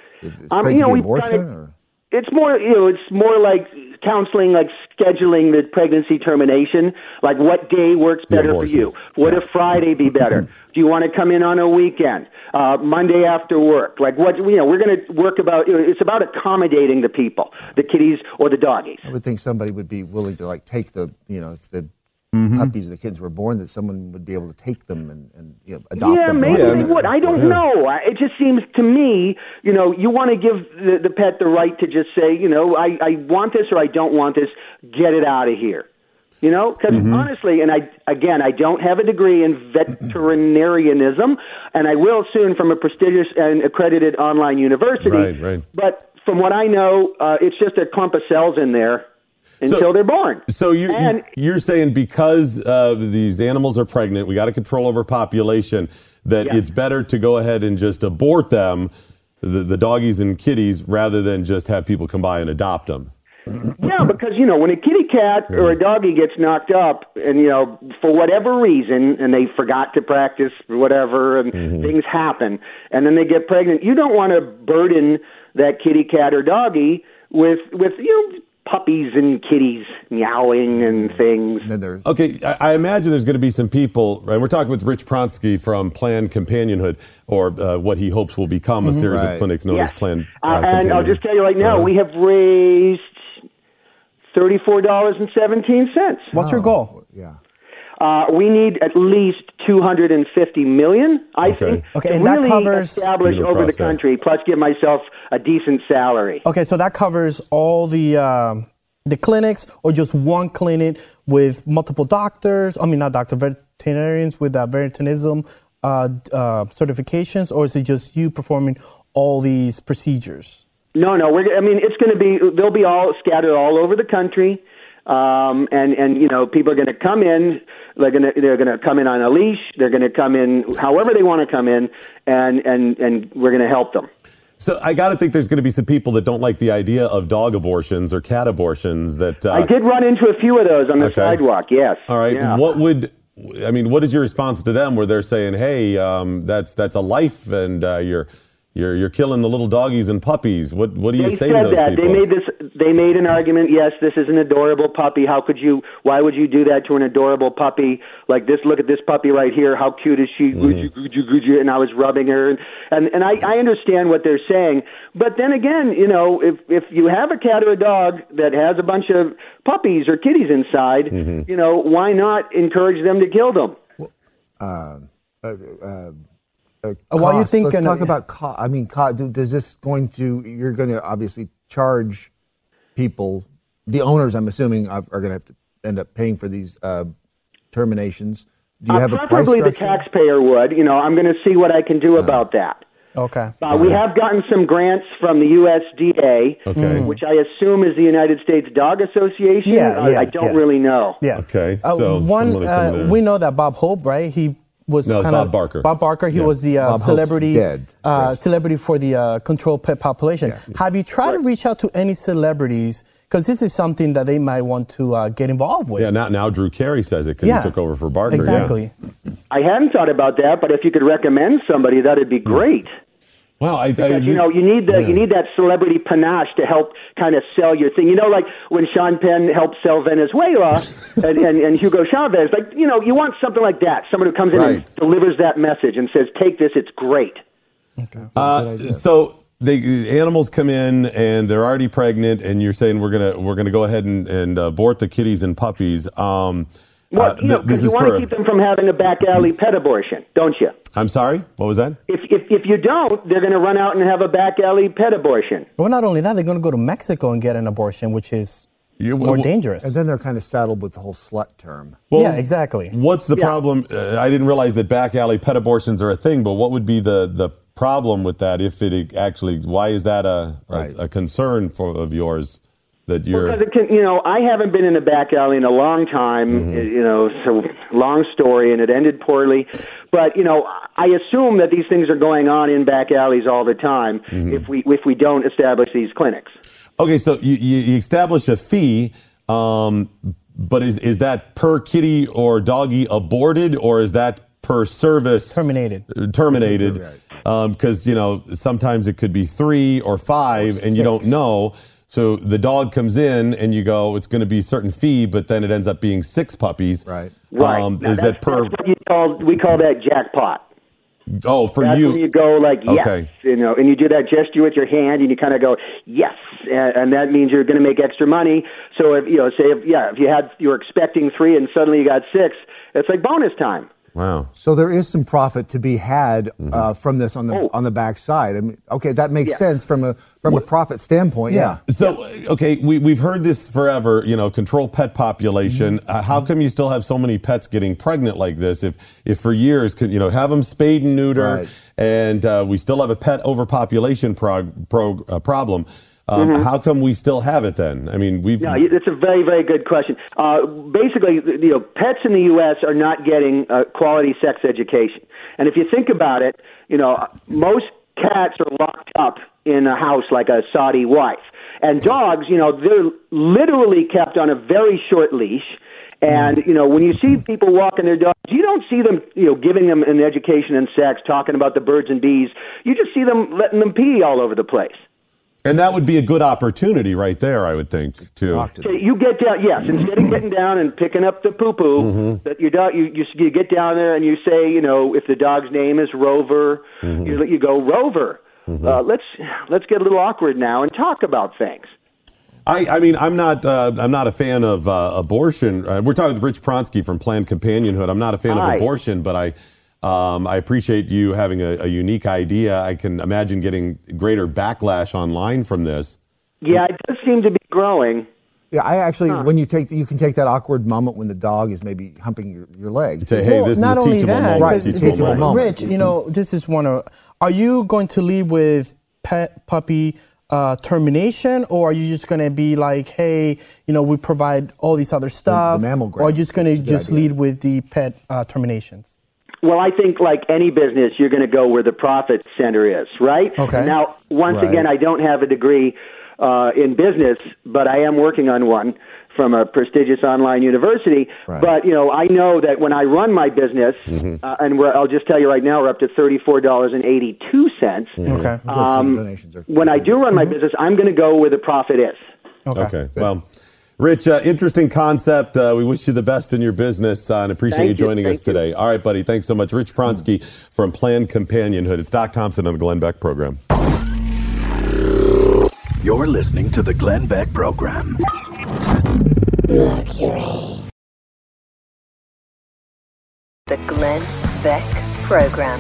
abortion? It's more like counseling, like scheduling the pregnancy termination. Like, what day works better for you? Would a Friday be better? Do you want to come in on a weekend? Monday after work? Like, what? We're going to work about. It's about accommodating the people, the kitties or the doggies. I would think somebody would be willing to take the if the puppies, the kids were born, that someone would be able to take them and adopt them. Maybe they would. I don't know. It just seems to me, you want to give the pet the right to just say, I want this or I don't want this. Get it out of here. Because honestly, and I don't have a degree in veterinarianism, and I will soon from a prestigious and accredited online university. Right. But from what I know, it's just a clump of cells in there until they're born. So you're saying because these animals are pregnant, we got to control overpopulation, that it's better to go ahead and just abort them, the doggies and kitties, rather than just have people come by and adopt them. Yeah, because, when a kitty cat or a doggy gets knocked up and, for whatever reason, and they forgot to practice or whatever, and things happen, and then they get pregnant, you don't want to burden that kitty cat or doggy with puppies and kitties meowing and things. Okay, I imagine there's going to be some people, and we're talking with Rich Pronsky from Planned Companionhood, or what he hopes will become a series of clinics known as Planned Companionhood. And I'll just tell you right now, we have raised $34.17. What's your goal? Yeah. We need at least 250 million, I think, to and really that covers establish over the country, plus give myself a decent salary. Okay, so that covers all the clinics, or just one clinic with multiple doctors? I mean, not doctor, veterinarians with veterinarianism certifications, or is it just you performing all these procedures? No. It's going to be. They'll be all scattered all over the country. And you know, people are going to come in. They're going to come in on a leash. They're going to come in however they want to come in, and we're going to help them. So I got to think there's going to be some people that don't like the idea of dog abortions or cat abortions. That I did run into a few of those on the sidewalk. Yes. All right. Yeah. What is your response to them where they're saying, "Hey, that's a life, and you're killing the little doggies and puppies"? What do you say to those people? They made an argument. Yes, this is an adorable puppy. Why would you do that to an adorable puppy like this? Look at this puppy right here. How cute is she? Mm-hmm. And I was rubbing her, and I understand what they're saying. But then again, you know, if you have a cat or a dog that has a bunch of puppies or kitties inside, mm-hmm. you know, why not encourage them to kill them? While you think, let's talk about cost. I mean, does this you're going to obviously charge people, the owners, I'm assuming, are going to have to end up paying for these terminations. Do you have a price preferably structure? The taxpayer would. You know, I'm going to see what I can do about that. Okay. We have gotten some grants from the USDA, which I assume is the United States Dog Association. Yeah, I don't really know. Yeah. Okay. So we know that Bob Hope, right? He was Bob Barker. Bob Barker. He was the celebrity celebrity for the controlled pet population. Yeah. Have you tried to reach out to any celebrities? Because this is something that they might want to get involved with. Yeah. Now Drew Carey says it because he took over for Barker. Exactly. Yeah. I hadn't thought about that, but if you could recommend somebody, that'd be great. Well, you need that celebrity panache to help kind of sell your thing. You know, like when Sean Penn helped sell Venezuela and Hugo Chavez, like, you know, you want something like that. Someone who comes in and delivers that message and says, "Take this, it's great." Okay. So the animals come in and they're already pregnant, and you're saying we're gonna go ahead and abort the kitties and puppies. Well, because you want to keep them from having a back alley pet abortion, don't you? I'm sorry? What was that? If you don't, they're going to run out and have a back alley pet abortion. Well, not only that, they're going to go to Mexico and get an abortion, which is more dangerous. And then they're kind of saddled with the whole slut term. Well, yeah, exactly. What's the problem? I didn't realize that back alley pet abortions are a thing, but what would be the problem with that if it actually, why is that a concern of yours? That you're... I haven't been in a back alley in a long time, so long story, and it ended poorly. But, I assume that these things are going on in back alleys all the time if we don't establish these clinics. Okay, so you establish a fee, but is that per kitty or doggy aborted, or is that per service? Terminated. Because, sometimes it could be 3 or 5, and you don't know. So the dog comes in and you go, it's going to be a certain fee, but then it ends up being 6 puppies. Right. Is that per? That's what we call that jackpot. Oh, for that's you. When you go like, yes, okay. And you do that gesture with your hand and you kind of go, yes. And that means you're going to make extra money. So if you were expecting 3 and suddenly you got 6, it's like bonus time. Wow! So there is some profit to be had from this on the back side. I mean, okay, that makes sense from a profit standpoint. Yeah. So okay, we've heard this forever. Control pet population. How come you still have so many pets getting pregnant like this? If for years, have them spayed and neuter, and we still have a pet overpopulation problem. How come we still have it then? I mean, it's a very, very good question. Basically, pets in the U.S. are not getting quality sex education. And if you think about it, most cats are locked up in a house like a Saudi wife. And dogs, they're literally kept on a very short leash. And, when you see people walking their dogs, you don't see them, giving them an education in sex, talking about the birds and bees. You just see them letting them pee all over the place. And that would be a good opportunity right there, I would think, too. Okay, you get down, yes. Instead of getting down and picking up the poo-poo, that your dog, you get down there and you say, if the dog's name is Rover, you go, Rover, let's get a little awkward now and talk about things. I mean, I'm not a fan of abortion. We're talking with Rich Pronsky from Planned Companionhood. I'm not a fan of abortion, but I appreciate you having a unique idea. I can imagine getting greater backlash online from this. Yeah, it does seem to be growing. Yeah, I actually, when you can take that awkward moment when the dog is maybe humping your leg. Say, hey, this is a teachable moment. Right, teachable moment. Rich, this is one of. Are you going to lead with pet puppy termination, or are you just going to be like, hey, we provide all these other stuff, the mammogram, or are you just going to just lead with the pet terminations? Well, I think like any business, you're going to go where the profit center is, right? Okay. Now, once again, I don't have a degree in business, but I am working on one from a prestigious online university. Right. But, I know that when I run my business, and I'll just tell you right now, we're up to $34.82. Okay. When I do run my business, I'm going to go where the profit is. Okay. Well, Rich, interesting concept. We wish you the best in your business and appreciate you joining us today. All right, buddy. Thanks so much. Rich Pronsky from Planned Companionhood. It's Doc Thompson on the Glenn Beck Program. You're listening to the Glenn Beck Program. Mercury. The Glenn Beck Program.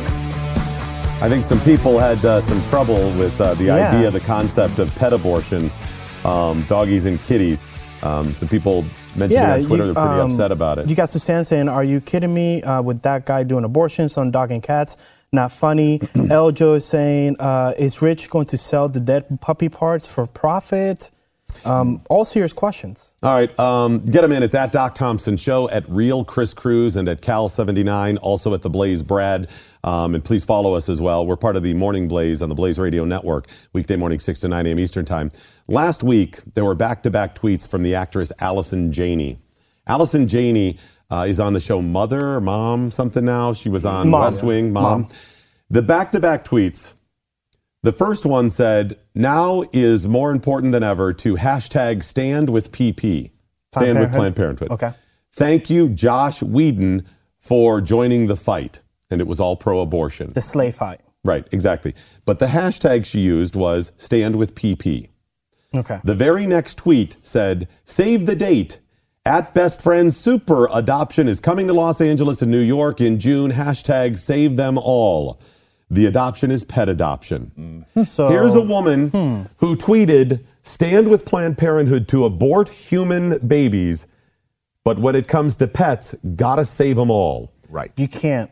I think some people had some trouble with the idea, the concept of pet abortions, doggies and kitties. Some people mentioned on Twitter they're pretty upset about it. You got Suzanne saying, are you kidding me with that guy doing abortions on dog and cats? Not funny. Eljo is saying, is Rich going to sell the dead puppy parts for profit? All serious questions. All right. Get them in. It's at Doc Thompson Show, at Real Chris Cruz, and at Cal79, also at The Blaze Brad. And please follow us as well. We're part of the Morning Blaze on the Blaze Radio Network, weekday morning, 6 to 9 a.m. Eastern Time. Last week, there were back-to-back tweets from the actress Allison Janney. Allison Janney is on the show Mom, something now. She was on West Wing, Mom. The back-to-back tweets, the first one said, now is more important than ever to hashtag stand with PP. Stand with Planned Parenthood. Okay. Thank you, Josh Whedon, for joining the fight. And it was all pro-abortion. The slave fight. Right, exactly. But the hashtag she used was stand with PP. Okay. The very next tweet said, save the date. At Best Friends Super Adoption is coming to Los Angeles and New York in June. Hashtag save them all. The adoption is pet adoption. So here's a woman who tweeted, stand with Planned Parenthood to abort human babies, but when it comes to pets, gotta save them all. Right. You can't.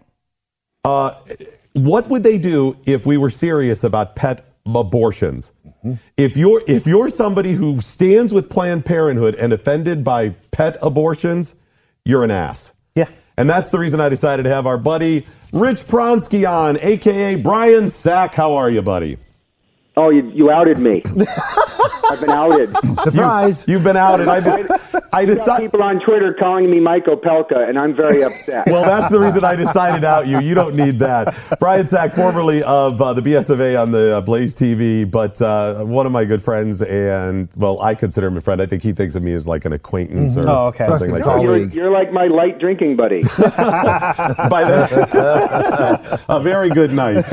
What would they do if we were serious about pet abortions? If you're somebody who stands with Planned Parenthood and offended by pet abortions, you're an ass. Yeah. And that's the reason I decided to have our buddy Rich Pronsky on, a.k.a. Brian Sack. How are you, buddy? Oh, you outed me. I've been outed. Surprise. You've been outed. I decided. People on Twitter calling me Mike Opelka, and I'm very upset. Well, that's the reason I decided to out you. You don't need that. Brian Sack, formerly of the BS of A on the Blaze TV, but one of my good friends, and, well, I consider him a friend. I think he thinks of me as like an acquaintance or something like that. You're like my light drinking buddy. By that, a very good night.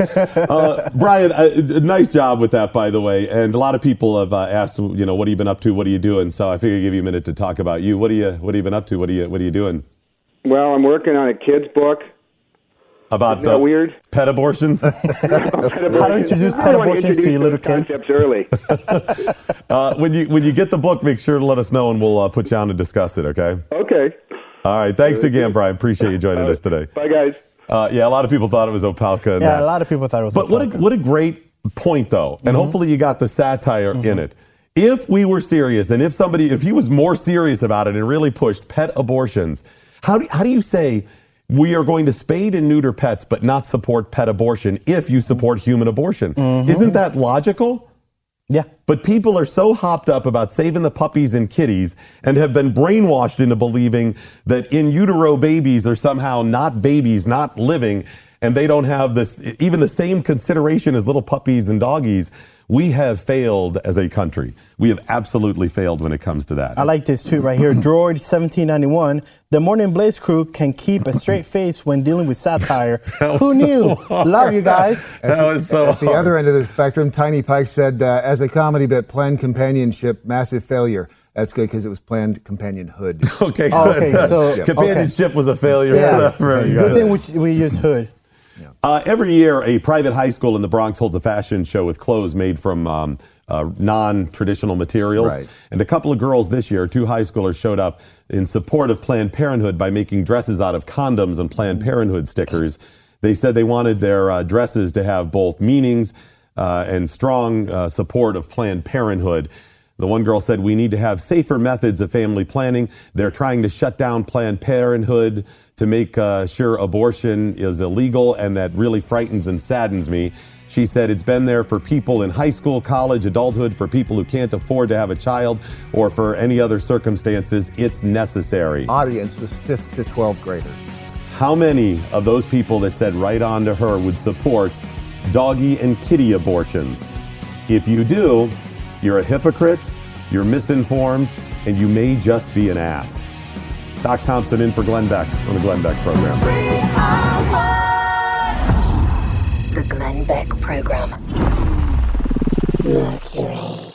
Brian, nice job with that, by the way. And a lot of people have asked, what have you been up to? What are you doing? So I figured I'd give you a minute to talk about you. What have you been up to? What are you doing? Well, I'm working on a kid's book. About weird? Pet abortions? How to introduce pet abortions to your little kid? Concepts early. When you get the book, make sure to let us know and we'll put you on to discuss it, okay? Okay. All right. Thanks again, Brian. Appreciate you joining us today. Bye, guys. A lot of people thought it was Opelka. Yeah, a lot of people thought it was Opelka. But what a great point, though. And hopefully you got the satire in it. If we were serious, and if he was more serious about it and really pushed pet abortions, how do you say we are going to spade and neuter pets but not support pet abortion if you support human abortion? Isn't that logical? Yeah. But people are so hopped up about saving the puppies and kitties and have been brainwashed into believing that in utero babies are somehow not babies, not living. and they don't have this, even the same consideration as little puppies and doggies. We have failed as a country. We have absolutely failed when it comes to that. I like this tweet right here. Droid 1791. The Morning Blaze crew can keep a straight face when dealing with satire. Who knew? So love you guys. That was so At the other end of the spectrum, Tiny Pike said, as a comedy bit, planned companionship, massive failure. That's good because it was planned companionhood. Okay, good. Okay, so companionship was a failure. Yeah. Good thing we use hood. Every year, a private high school in the Bronx holds a fashion show with clothes made from non-traditional materials. Right. And a couple of girls this year, 2 high schoolers, showed up in support of Planned Parenthood by making dresses out of condoms and Planned Parenthood stickers. They said they wanted their dresses to have both meanings and strong support of Planned Parenthood. The one girl said, we need to have safer methods of family planning. They're trying to shut down Planned Parenthood to make sure abortion is illegal, and that really frightens and saddens me. She said it's been there for people in high school, college, adulthood, for people who can't afford to have a child, or for any other circumstances. It's necessary. Audience was 5th to 12th graders. How many of those people that said right on to her would support doggy and kitty abortions? If you do, you're a hypocrite, you're misinformed, and you may just be an ass. Doc Thompson in for Glenn Beck on the Glenn Beck Program. The Glenn Beck Program. Mercury.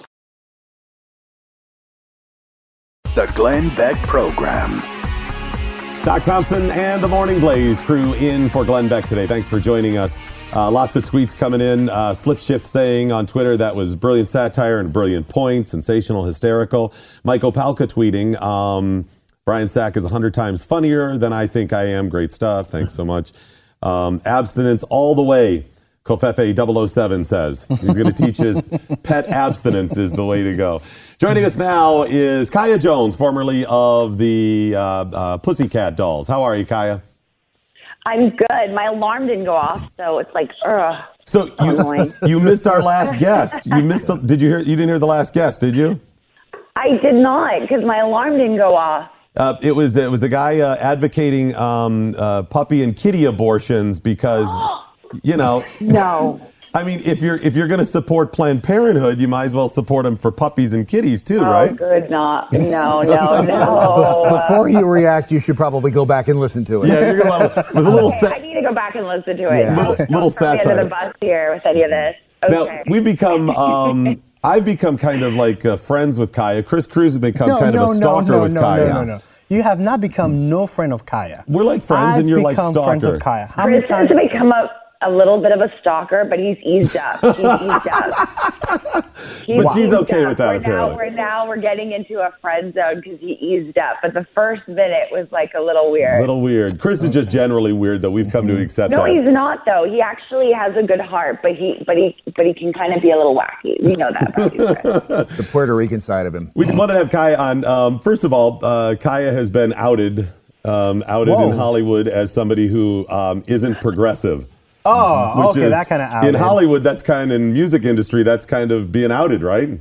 The Glenn Beck Program. Doc Thompson and the Morning Blaze crew in for Glenn Beck today. Thanks for joining us. Lots of tweets coming in. Slip Shift saying on Twitter that was brilliant satire and brilliant point, sensational, hysterical. Mike Opalka tweeting, Brian Sack is 100 times funnier than I think I am. Great stuff. Thanks so much. Abstinence all the way. Kofefe 007 says he's going to teach his pet abstinence is the way to go. Joining us now is Kaya Jones, formerly of the Pussycat Dolls. How are you, Kaya? I'm good. My alarm didn't go off, so it's like, So you missed our last guest. You missed. Did you hear? You didn't hear the last guest, did you? I did not, because my alarm didn't go off. It was a guy advocating puppy and kitty abortions because, No. I mean, if you're going to support Planned Parenthood, you might as well support them for puppies and kitties too, right? Oh, good. No. Before you react, you should probably go back and listen to it. Yeah, you're gonna. It was a little. I need to go back and listen to it. Yeah. Little satire. Under the bus here with any of this. Okay. Now we've become. I've become kind of like friends with Kaya. Chris Cruz has become kind of a stalker with Kaya. No. You have not become no friend of Kaya. We're like friends, and you're like stalker. Friends of Kaya. Chris has become a little bit of a stalker, but he's eased up. But she's okay with that, apparently. We're getting into a friend zone because he eased up. But the first minute was like a little weird. Chris is just generally weird, though. We've come to accept that. No, he's not, though. He actually has a good heart, but he can kind of be a little wacky. We know that about you, Chris. That's the Puerto Rican side of him. We wanted to have Kaya on. First of all, Kaya has been outed in Hollywood as somebody who isn't progressive. Oh, okay, that kind of outed. In Hollywood, that's kind of, in music industry, that's kind of being outed, right?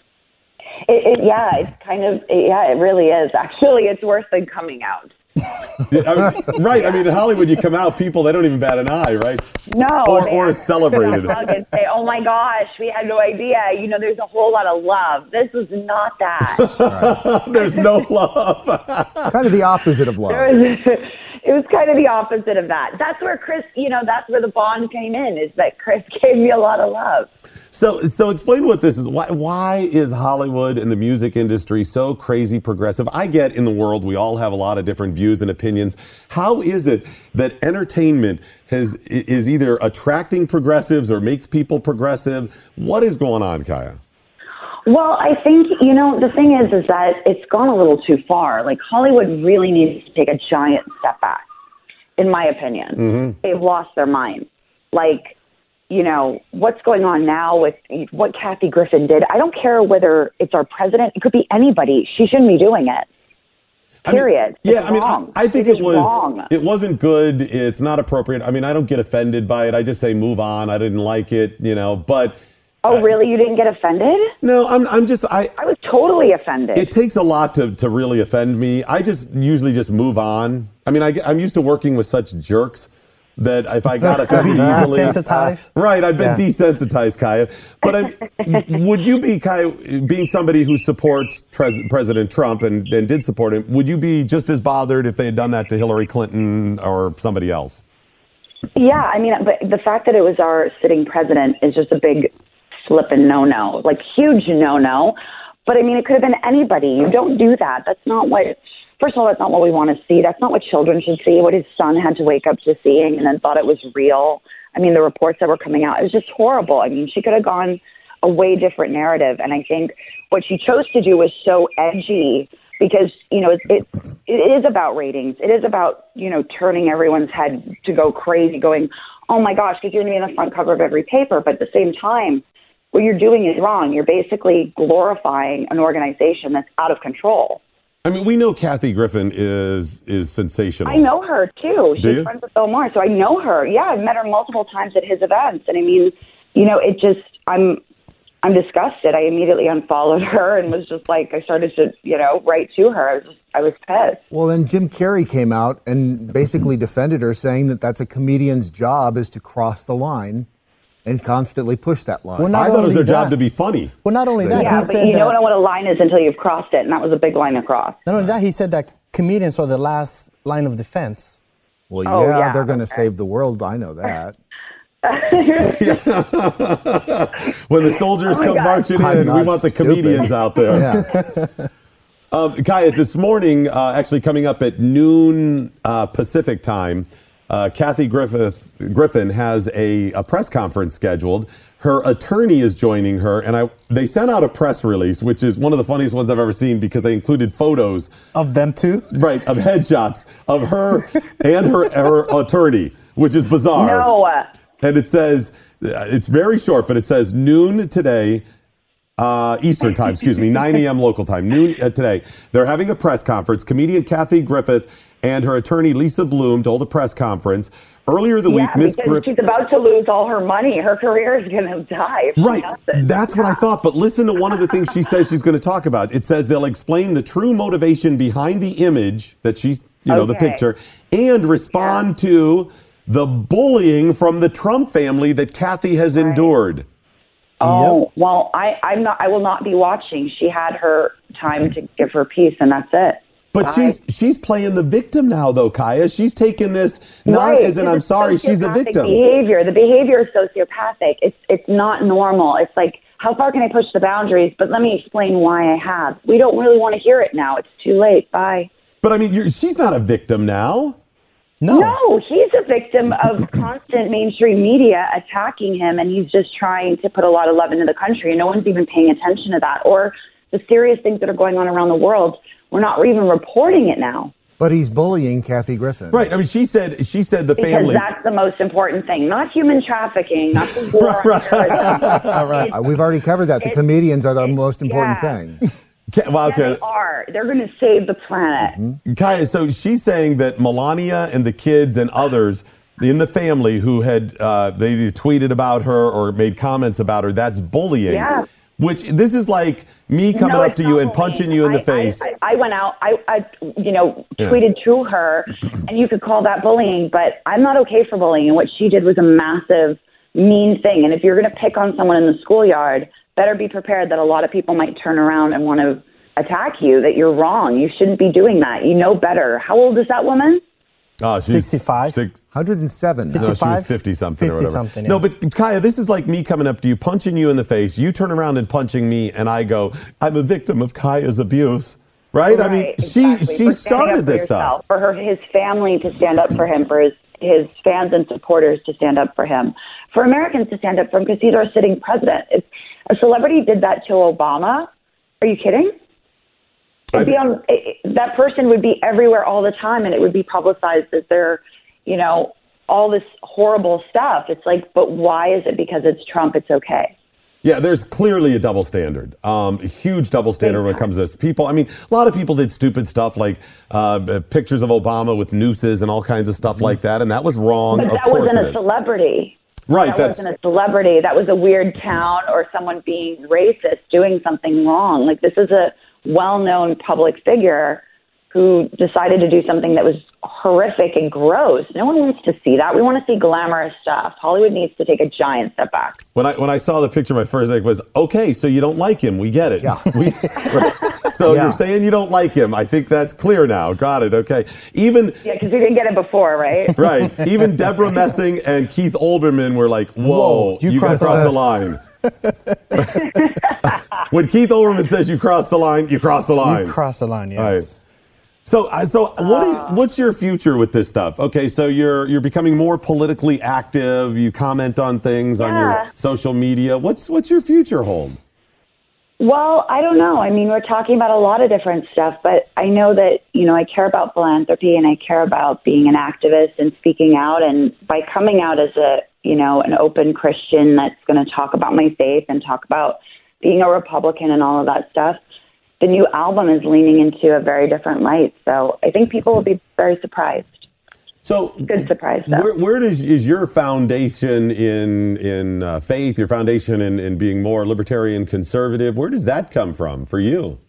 It really is. Actually, it's worse than coming out. Right. I mean, in Hollywood, you come out, people, they don't even bat an eye, right? No. Or it's celebrated. And say, oh my gosh, we had no idea. There's a whole lot of love. This was not that. There's no love. Kind of the opposite of love. It was kind of the opposite of that. That's where Chris, that's where the bond came in, is that Chris gave me a lot of love. So explain what this is. Why is Hollywood and the music industry so crazy progressive? I get in the world, we all have a lot of different views and opinions. How is it that entertainment is either attracting progressives or makes people progressive? What is going on, Kaya? Well, I think, the thing is that it's gone a little too far. Like, Hollywood really needs to take a giant step back, in my opinion. Mm-hmm. They've lost their mind. Like, what's going on now with what Kathy Griffin did. I don't care whether it's our president. It could be anybody. She shouldn't be doing it. Period. I think it wasn't good. It's not appropriate. I mean, I don't get offended by it. I just say move on. I didn't like it, but... Oh, really? You didn't get offended? No, I was totally offended. It takes a lot to really offend me. I just usually just move on. I mean, I'm used to working with such jerks that if I got offended easily. Desensitized? Right, I've been desensitized, Kaya. But would you be, Kaya, being somebody who supports President Trump and did support him, would you be just as bothered if they had done that to Hillary Clinton or somebody else? Yeah, I mean, but the fact that it was our sitting president is just a big flippin' no-no, like huge no-no. But I mean, it could have been anybody. You don't do that. That's not what, first of all, that's not what we want to see. That's not what children should see, what his son had to wake up to seeing and then thought it was real. I mean, the reports that were coming out, it was just horrible. I mean, she could have gone a way different narrative. And I think what she chose to do was so edgy because, you know, it is about ratings. It is about, you know, turning everyone's head to go crazy, going, oh my gosh, because you're going to be on the front cover of every paper. But at the same time, what you're doing is wrong. You're basically glorifying an organization that's out of control. I mean, we know Kathy Griffin is sensational. I know her, too. She's friends with Bill Maher, so I know her. Yeah, I've met her multiple times at his events. And I mean, you know, it just, I'm disgusted. I immediately unfollowed her and was just like, I started to, you know, write to her. I was pissed. Well, then Jim Carrey came out and basically defended her, saying that that's a comedian's job is to cross the line and constantly push that line. Well, I thought it was their job to be funny. Well, not only that, yeah, but you don't know what a line is until you've crossed it, and that was a big line to cross. Not only that, he said that comedians are the last line of defense. Well, they're going to save the world. I know that. When the soldiers come marching in, we want the comedians out there. Yeah. Kaya, this morning, actually coming up at noon Pacific time, Kathy Griffin has a press conference scheduled. Her attorney is joining her, and they sent out a press release, which is one of the funniest ones I've ever seen because they included photos of them too, right? Of headshots of her and her attorney, which is bizarre. No. And it says, it's very short, but it says noon today, Eastern time, 9 a.m. local time, noon today. They're having a press conference. Comedian Kathy Griffin and her attorney Lisa Bloom told a press conference earlier the week. Miss Griffin, she's about to lose all her money. Her career is going to die. Right. That's what I thought. But listen to one of the things she says she's going to talk about. It says they'll explain the true motivation behind the image that she's, the picture, and respond to the bullying from the Trump family that Kathy has endured. Oh, well, I will not be watching. She had her time to give her piece, and that's it. But she's playing the victim now, though, Kaya. She's taking this not as an I'm sorry, she's a victim. The behavior is sociopathic. It's not normal. It's like, how far can I push the boundaries? But let me explain why I have. We don't really want to hear it now. It's too late. Bye. But I mean, she's not a victim now. No, he's a victim of constant mainstream media attacking him, and he's just trying to put a lot of love into the country, and no one's even paying attention to that. Or the serious things that are going on around the world, we're not even reporting it now. But he's bullying Kathy Griffin. Right. I mean, she said the family. Because that's the most important thing. Not human trafficking, not the war on terrorism. We've already covered that. The comedians are the most important thing. Well, okay. They are. They're going to save the planet. Mm-hmm. Kaya, so she's saying that Melania and the kids and others in the family who had they tweeted about her or made comments about her, that's bullying. Yeah. Which this is like me coming up to you and punching you in the face. I went out, I tweeted to her, and you could call that bullying, but I'm not okay for bullying. And what she did was a massive, mean thing. And if you're going to pick on someone in the schoolyard, better be prepared that a lot of people might turn around and want to attack you, that you're wrong. You shouldn't be doing that. You know better. How old is that woman? Oh, she's 65. 107. 55? No, she was 50-something or whatever. 50-something, yeah. No, but Kaya, this is like me coming up to you, punching you in the face. You turn around and punching me, and I go, I'm a victim of Kaya's abuse. Right? I mean, exactly. she started this stuff. For his family to stand up for him, for his fans and supporters to stand up for him, for Americans to stand up for him, because he's our sitting president. If a celebrity did that to Obama, are you kidding? That person would be everywhere all the time, and it would be publicized as they're, all this horrible stuff. It's like, but why is it because it's Trump, it's okay? Yeah, there's clearly a double standard, huge double standard when it comes to this. People, I mean, a lot of people did stupid stuff like pictures of Obama with nooses and all kinds of stuff like that, and that was wrong. But that wasn't a celebrity. Right. That wasn't a celebrity. That was a weird town or someone being racist, doing something wrong. Like, this is a well-known public figure who decided to do something that was horrific and gross. No one wants to see that. We want to see glamorous stuff. Hollywood needs to take a giant step back. When I saw the picture, my first thing was, okay, so you don't like him. We get it. Yeah. So you're saying you don't like him. I think that's clear now. Got it. Okay. Yeah, because we didn't get it before, right? Right. Even Deborah Messing and Keith Olbermann were like, whoa you crossed the line. When Keith Olbermann says you crossed the line, you cross the line. You cross the line, yes. Right. So what's your future with this stuff? Okay, so you're becoming more politically active. You comment on things on your social media. What's your future hold? Well, I don't know. I mean, we're talking about a lot of different stuff, but I know that, I care about philanthropy and I care about being an activist and speaking out. And by coming out as an open Christian that's going to talk about my faith and talk about being a Republican and all of that stuff, the new album is leaning into a very different light. So I think people will be very surprised. So good surprise, though. Where is your foundation in faith, your foundation in being more libertarian conservative? Where does that come from for you?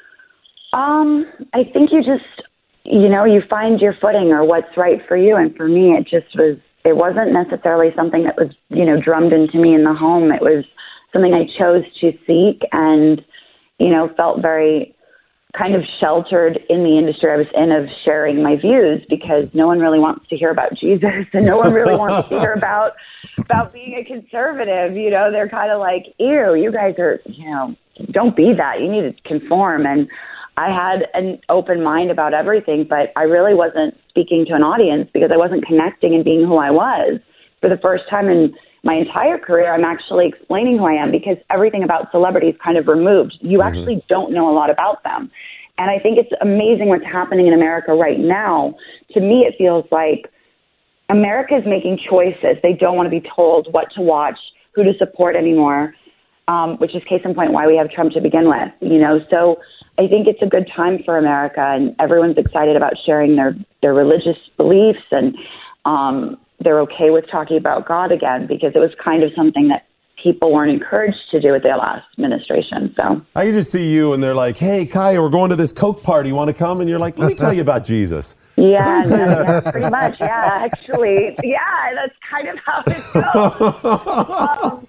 I think you just, you find your footing or what's right for you. And for me, it wasn't necessarily something that was, drummed into me in the home. It was something I chose to seek and, felt very kind of sheltered in the industry I was in of sharing my views because no one really wants to hear about Jesus and no one really wants to hear about being a conservative. They're kind of like, ew, you guys are, don't be that. You need to conform. And I had an open mind about everything, but I really wasn't speaking to an audience because I wasn't connecting and being who I was. For the first time in my entire career, I'm actually explaining who I am because everything about celebrities kind of removed. You actually don't know a lot about them. And I think it's amazing what's happening in America right now. To me, it feels like America is making choices. They don't want to be told what to watch, who to support anymore, which is case in point why we have Trump to begin with. So I think it's a good time for America, and everyone's excited about sharing their religious beliefs, and they're okay with talking about God again because it was kind of something that people weren't encouraged to do with their last administration. So I can just see you, and they're like, "Hey, Kaya, we're going to this Coke party. You want to come?" And you're like, "Let me tell you about Jesus." Yeah, pretty much. Yeah, actually, that's kind of how it goes.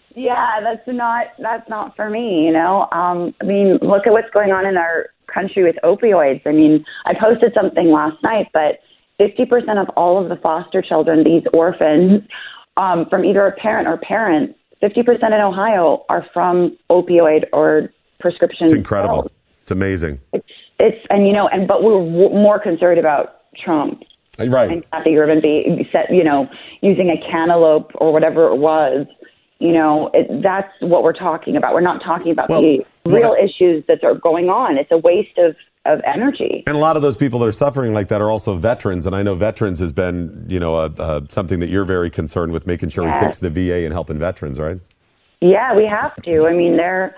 That's not for me. I mean, look at what's going on in our country with opioids. I mean, I posted something last night, but 50% of all of the foster children, these orphans, from either a parent or parents, 50% in Ohio are from opioid or prescription. It's incredible. pills. It's amazing. But we're more concerned about Trump. Right. And Kathy Urban using a cantaloupe or whatever it was. That's what we're talking about. We're not talking about the real issues that are going on. It's a waste of energy. And a lot of those people that are suffering like that are also veterans. And I know veterans has been, something that you're very concerned with, making sure we fix the VA and helping veterans, right? Yeah, we have to. I mean, they're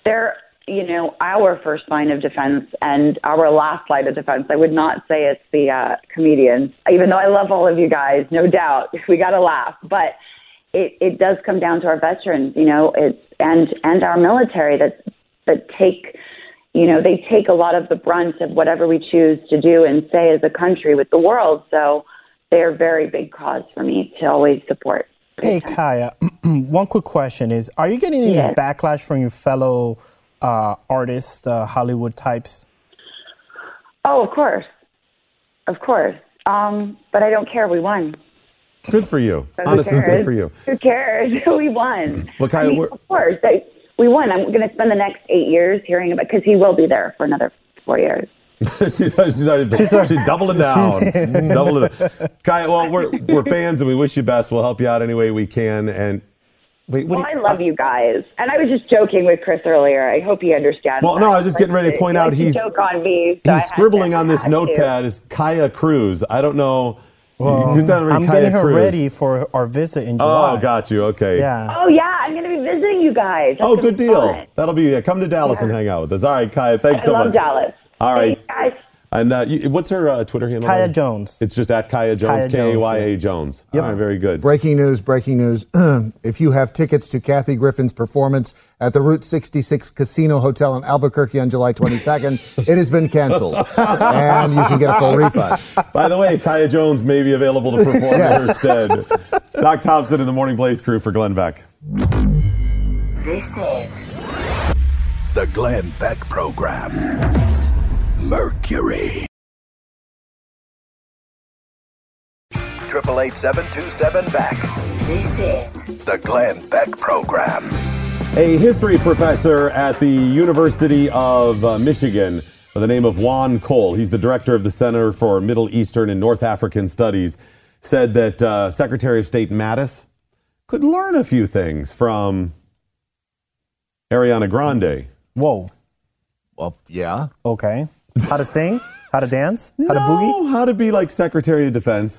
our first line of defense and our last line of defense. I would not say it's the comedians, even though I love all of you guys, no doubt. We got to laugh. But it does come down to our veterans, and our military that take, they take a lot of the brunt of whatever we choose to do and say as a country with the world. So they're a very big cause for me to always support. Hey, Kaya, one quick question is, are you getting any backlash from your fellow artists, Hollywood types? Oh, of course. Of course. But I don't care. We won. Good for you. So honestly, good for you. Who cares? We won. Well, Kaya, of course. We won. I'm going to spend the next 8 years hearing about, because he will be there for another 4 years. she's doubling down. Doubling it. Kaya, well, we're fans and we wish you best. We'll help you out any way we can. And I love you guys. And I was just joking with Chris earlier. I hope he understands. Well, no, I was just getting ready to point out he's joke on me. So he's scribbling on this notepad is Kaya Cruz. I don't know. Well, I'm getting her ready for our visit in July. Oh, got you. Okay. Yeah. Oh, yeah. I'm going to be visiting you guys. That's good deal. Fun. That'll be come to Dallas and hang out with us. All right, Kaya. Thanks so much. I love Dallas. All right. Thanks, guys. And what's her Twitter handle? Kaya Jones. It's just at Kaya Jones, Kaya Jones. Yep. All right, very good. Breaking news. If you have tickets to Kathy Griffin's performance at the Route 66 Casino Hotel in Albuquerque on July 22nd, it has been canceled. And you can get a full refund. By the way, Kaya Jones may be available to perform in her stead. Doc Thompson and the Morning Blaze crew for Glenn Beck. This is the Glenn Beck Program. Mercury. 888-727-BECK. This is the Glenn Beck Program. A history professor at the University of Michigan by the name of Juan Cole, he's the director of the Center for Middle Eastern and North African Studies, said that Secretary of State Mattis could learn a few things from Ariana Grande. Whoa. Well, yeah. Okay. How to sing? How to dance? How to boogie? How to be like Secretary of Defense.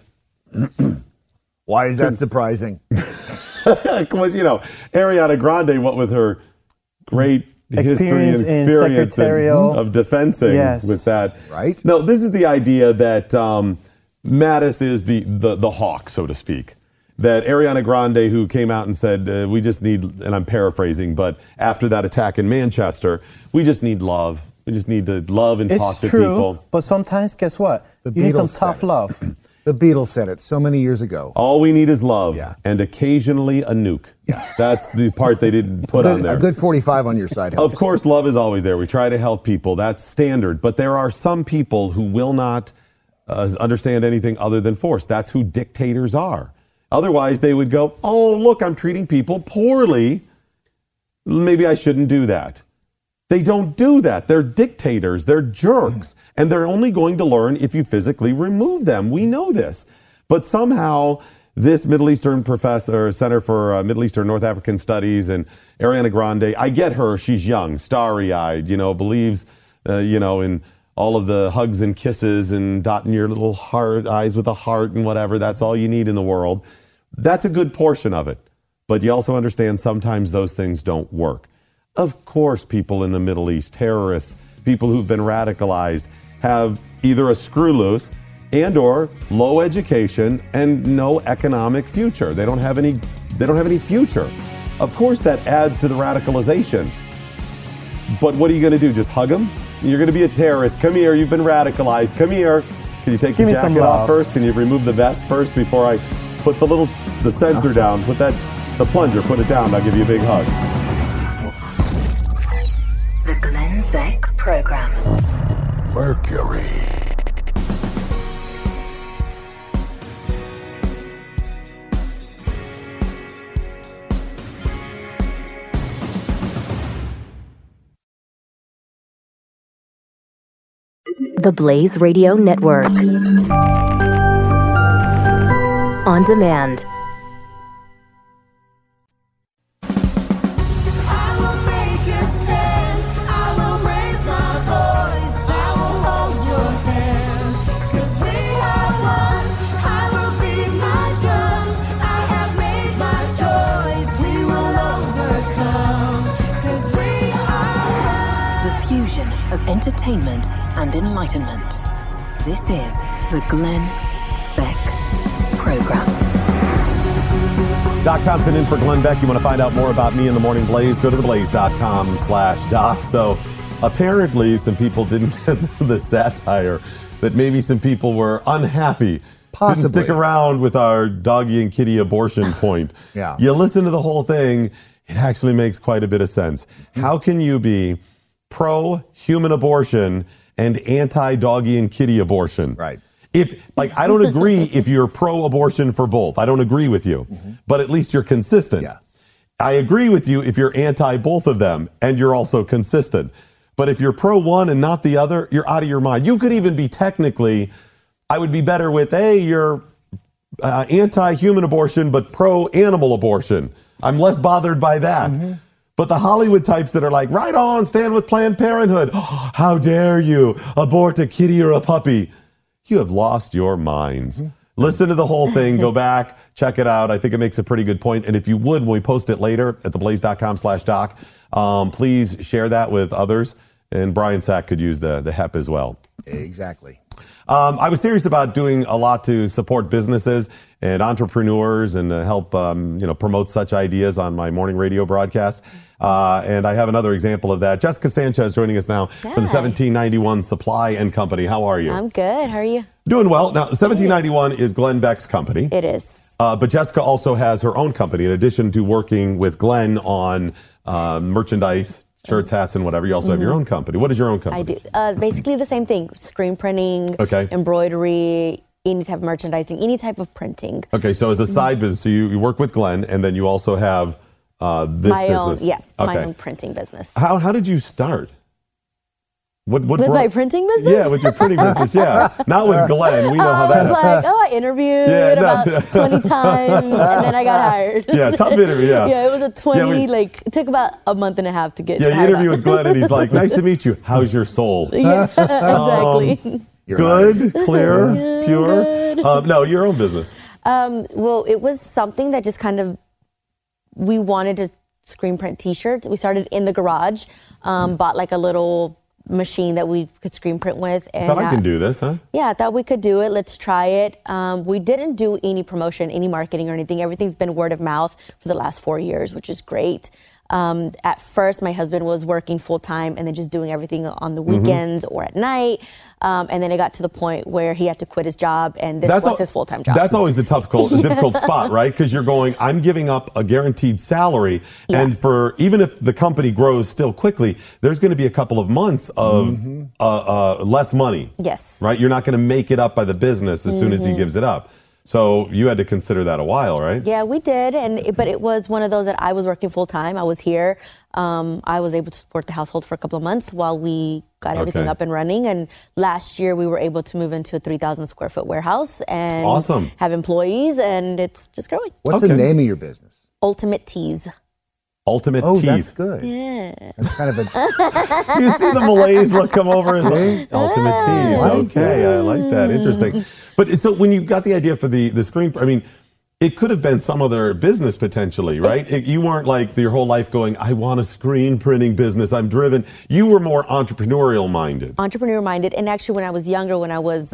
Why is that surprising? Because, Ariana Grande, what with her great history and experience of defensing with that. Right. No, this is the idea that Mattis is the hawk, so to speak. That Ariana Grande, who came out and said, we just need, and I'm paraphrasing, but after that attack in Manchester, we just need love. We just need to love and talk to people. But sometimes, guess what? You need some tough love. The Beatles said it so many years ago. All we need is love and occasionally a nuke. Yeah. That's the part they didn't put on there. A good 45 on your side. Of course, love is always there. We try to help people. That's standard. But there are some people who will not understand anything other than force. That's who dictators are. Otherwise, they would go, oh, look, I'm treating people poorly. Maybe I shouldn't do that. They don't do that. They're dictators. They're jerks. And they're only going to learn if you physically remove them. We know this. But somehow, this Middle Eastern professor, Center for Middle Eastern North African Studies, and Ariana Grande, I get her. She's young, starry-eyed, believes, in all of the hugs and kisses and dotting your little heart, eyes with a heart and whatever. That's all you need in the world. That's a good portion of it. But you also understand sometimes those things don't work. Of course, people in the Middle East, terrorists, people who've been radicalized, have either a screw loose and or low education and no economic future. They don't have any future. Of course, that adds to the radicalization. But what are you going to do? Just hug them? You're going to be a terrorist. Come here. You've been radicalized. Come here. Can you take the jacket off first? Can you remove the vest first before I put the sensor down? Put the plunger, put it down. I'll give you a big hug. The Glenn Beck Program. Mercury. The Blaze Radio Network. On demand. Entertainment and enlightenment. This is the Glenn Beck Program. Doc Thompson in for Glenn Beck. You want to find out more about me in the Morning Blaze? Go to theblaze.com/doc. So apparently some people didn't get the satire, that maybe some people were unhappy. Possibly. Didn't stick around with our doggy and kitty abortion point. Yeah. You listen to the whole thing, it actually makes quite a bit of sense. How can you be pro-human abortion and anti-doggy and kitty abortion? Right. I don't agree if you're pro-abortion for both. I don't agree with you. Mm-hmm. But at least you're consistent. Yeah. I agree with you if you're anti both of them and you're also consistent. But if you're pro one and not the other, you're out of your mind. You could even be technically, I would be better with, hey, you're anti-human abortion but pro-animal abortion. I'm less bothered by that. Mm-hmm. But the Hollywood types that are like, right on, stand with Planned Parenthood. Oh, how dare you abort a kitty or a puppy? You have lost your minds. Mm-hmm. Listen to the whole thing. Go back, check it out. I think it makes a pretty good point. And if you would, when we post it later at theblaze.com/doc, please share that with others and Brian Sack could use the HEP as well. Exactly. I was serious about doing a lot to support businesses and entrepreneurs and help promote such ideas on my morning radio broadcast. And I have another example of that. Jessica Sanchez joining us now from the 1791 Supply and Company. How are you? I'm good. How are you? Doing well. Now, 1791 is Glenn Beck's company. It is. But Jessica also has her own company. In addition to working with Glenn on merchandise, shirts, hats, and whatever, you also have your own company. What is your own company? I do. Basically the same thing. Screen printing, embroidery, any type of merchandising, any type of printing. Okay, so as a side business, so you work with Glenn, and then you also have this my business. My own printing business. How did you start? What with my printing business? Yeah, with your printing business, yeah. Not with Glenn. We know how that I was like, I interviewed about 20 times, and then I got hired. Yeah, tough interview, yeah. Yeah, it was a 20, it took about a month and a half to get you interview with Glenn, and he's like, nice to meet you. How's your soul? Yeah, exactly. Good, clear, pure? Good. No, your own business. Well, it was something that just kind of, we wanted to screen print T-shirts. We started in the garage, bought like a little machine that we could screen print with. And thought I can do this, huh? Yeah, I thought we could do it. Let's try it. We didn't do any promotion, any marketing or anything. Everything's been word of mouth for the last 4 years, which is great. At first, my husband was working full time and then just doing everything on the weekends or at night. And then it got to the point where he had to quit his job, and this was his full-time job. That's always a difficult spot, right? Because you're going, I'm giving up a guaranteed salary, and for even if the company grows still quickly, there's going to be a couple of months of less money. Yes. Right? You're not going to make it up by the business as soon as he gives it up. So you had to consider that a while, right? Yeah, we did, but it was one of those that I was working full time. I was here. I was able to support the household for a couple of months while we got everything up and running. And last year we were able to move into a 3,000 square foot warehouse and have employees, and it's just growing. What's the name of your business? Ultimate Tees. Ultimate Tees. That's good. Yeah. That's kind of a... Do you see the malaise look come over? Ultimate Tees. Okay, I like that. Interesting. But so when you got the idea for the screen, I mean, it could have been some other business potentially, right? You weren't like your whole life going, I want a screen printing business. I'm driven. You were more entrepreneurial minded. Entrepreneur minded. And actually, when I was younger, when I was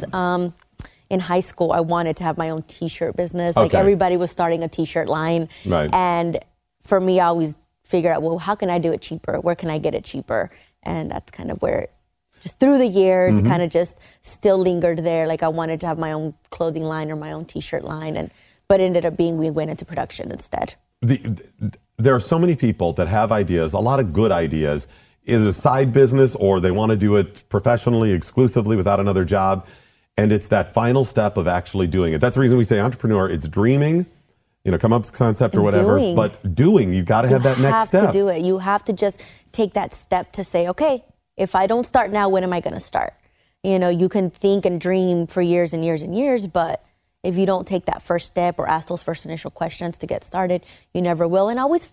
in high school, I wanted to have my own T-shirt business. Like everybody was starting a T-shirt line. Right. And for me, I always figured out, well, how can I do it cheaper? Where can I get it cheaper? And that's kind of where just through the years, kind of just still lingered there. Like I wanted to have my own clothing line or my own T-shirt line, but it ended up being we went into production instead. There are so many people that have ideas, a lot of good ideas, is a side business or they want to do it professionally, exclusively without another job. And it's that final step of actually doing it. That's the reason we say entrepreneur. It's dreaming, come up with a concept or whatever, but doing, you got to have that next step. You have to do it. You have to just take that step to say, okay, if I don't start now, when am I going to start? You can think and dream for years and years and years, but if you don't take that first step or ask those first initial questions to get started, you never will. And always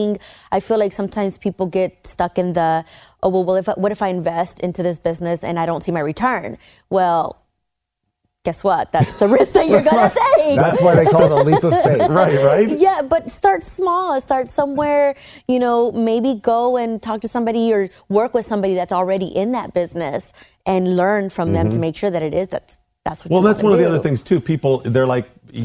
I feel like sometimes people get stuck in the, what if I invest into this business and I don't see my return? Well, guess what? That's the risk that you're going to take. That's why they call it a leap of faith. Right? Yeah, but start small. Start somewhere, maybe go and talk to somebody or work with somebody that's already in that business and learn from them to make sure that it is that's what you want to do. Well, that's one of the other things, too. People, they're like,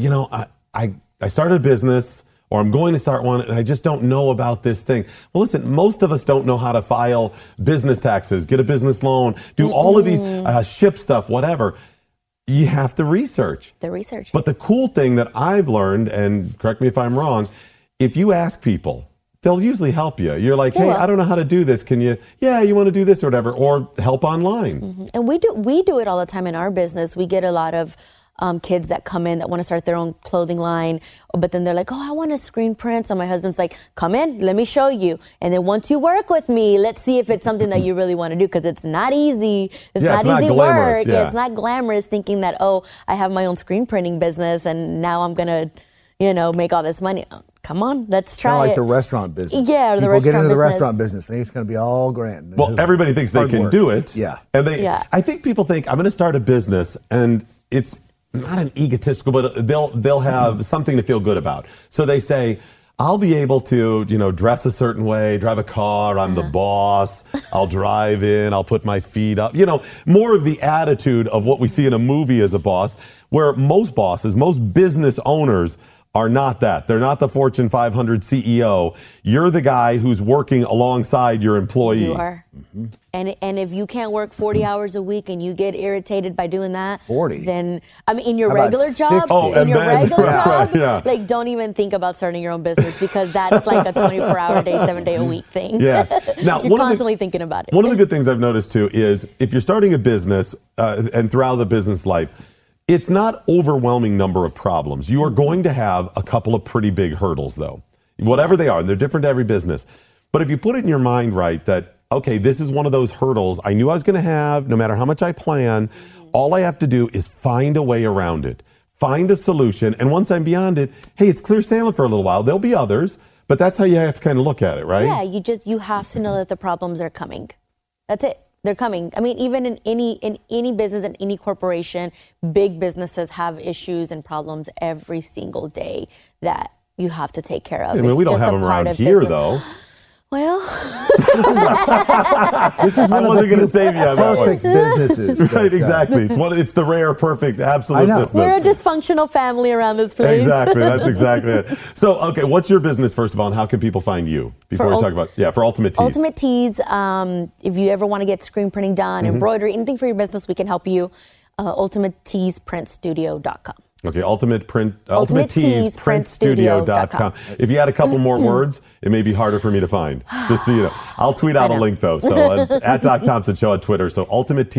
I started a business or I'm going to start one and I just don't know about this thing. Well, listen, most of us don't know how to file business taxes, get a business loan, do all of these, ship stuff, whatever. You have to research. But the cool thing that I've learned, and correct me if I'm wrong, if you ask people, they'll usually help you. You're like, hey, I don't know how to do this. Can you, you want to do this or whatever, or help online. And we do it all the time in our business. We get a lot of kids that come in that want to start their own clothing line, but then they're like, I want to screen print. So my husband's like, come in, let me show you. And then once you work with me, let's see if it's something that you really want to do, because it's not easy. It's not easy work. It's not glamorous thinking that, I have my own screen printing business and now I'm going to, make all this money. Come on, let's try it. Like the restaurant business. Yeah, or the People restaurant get into business. the restaurant business. They think it's going to be all grand. Well, everybody thinks they can do it. Yeah. And I think people think, I'm going to start a business, and it's not an egotistical, but they'll have something to feel good about. So they say, I'll be able to, dress a certain way, drive a car. I'm the boss. I'll drive in. I'll put my feet up. More of the attitude of what we see in a movie as a boss, where most bosses, most business owners are not that. They're not the Fortune 500 CEO. You're the guy who's working alongside your employee. You are. Mm-hmm. And if you can't work 40 hours a week and you get irritated by doing that, 40, then in your regular job, like don't even think about starting your own business, because that's like a 24-hour day, 7-day-a-week thing. Yeah. Now, you're constantly thinking about it. One of the good things I've noticed too is if you're starting a business and throughout the business life, it's not overwhelming number of problems. You are going to have a couple of pretty big hurdles, though, whatever they are. They're different to every business. But if you put it in your mind right that, okay, this is one of those hurdles I knew I was going to have, no matter how much I plan, all I have to do is find a way around it, find a solution. And once I'm beyond it, hey, it's clear sailing for a little while. There'll be others, but that's how you have to kind of look at it, right? Yeah, you have to know that the problems are coming. That's it. They're coming. Even in any business and any corporation, big businesses have issues and problems every single day that you have to take care of. We don't have them around here, though. Well, this is I wasn't going to save you on that one. Perfect businesses. Right, exactly. It's the rare, perfect, absolute business. We're a dysfunctional family around this place. Exactly. That's exactly it. So, okay, what's your business, first of all, and how can people find you? Before we talk about, for Ultimate Tees. Ultimate Tees, if you ever want to get screen printing done, embroidery, anything for your business, we can help you. UltimateTeesPrintStudio.com. Okay, UltimateTeesPrintStudio.com. If you add a couple more words, it may be harder for me to find. Just so you know. I'll tweet out a link, though. So at Doc Thompson Show on Twitter. So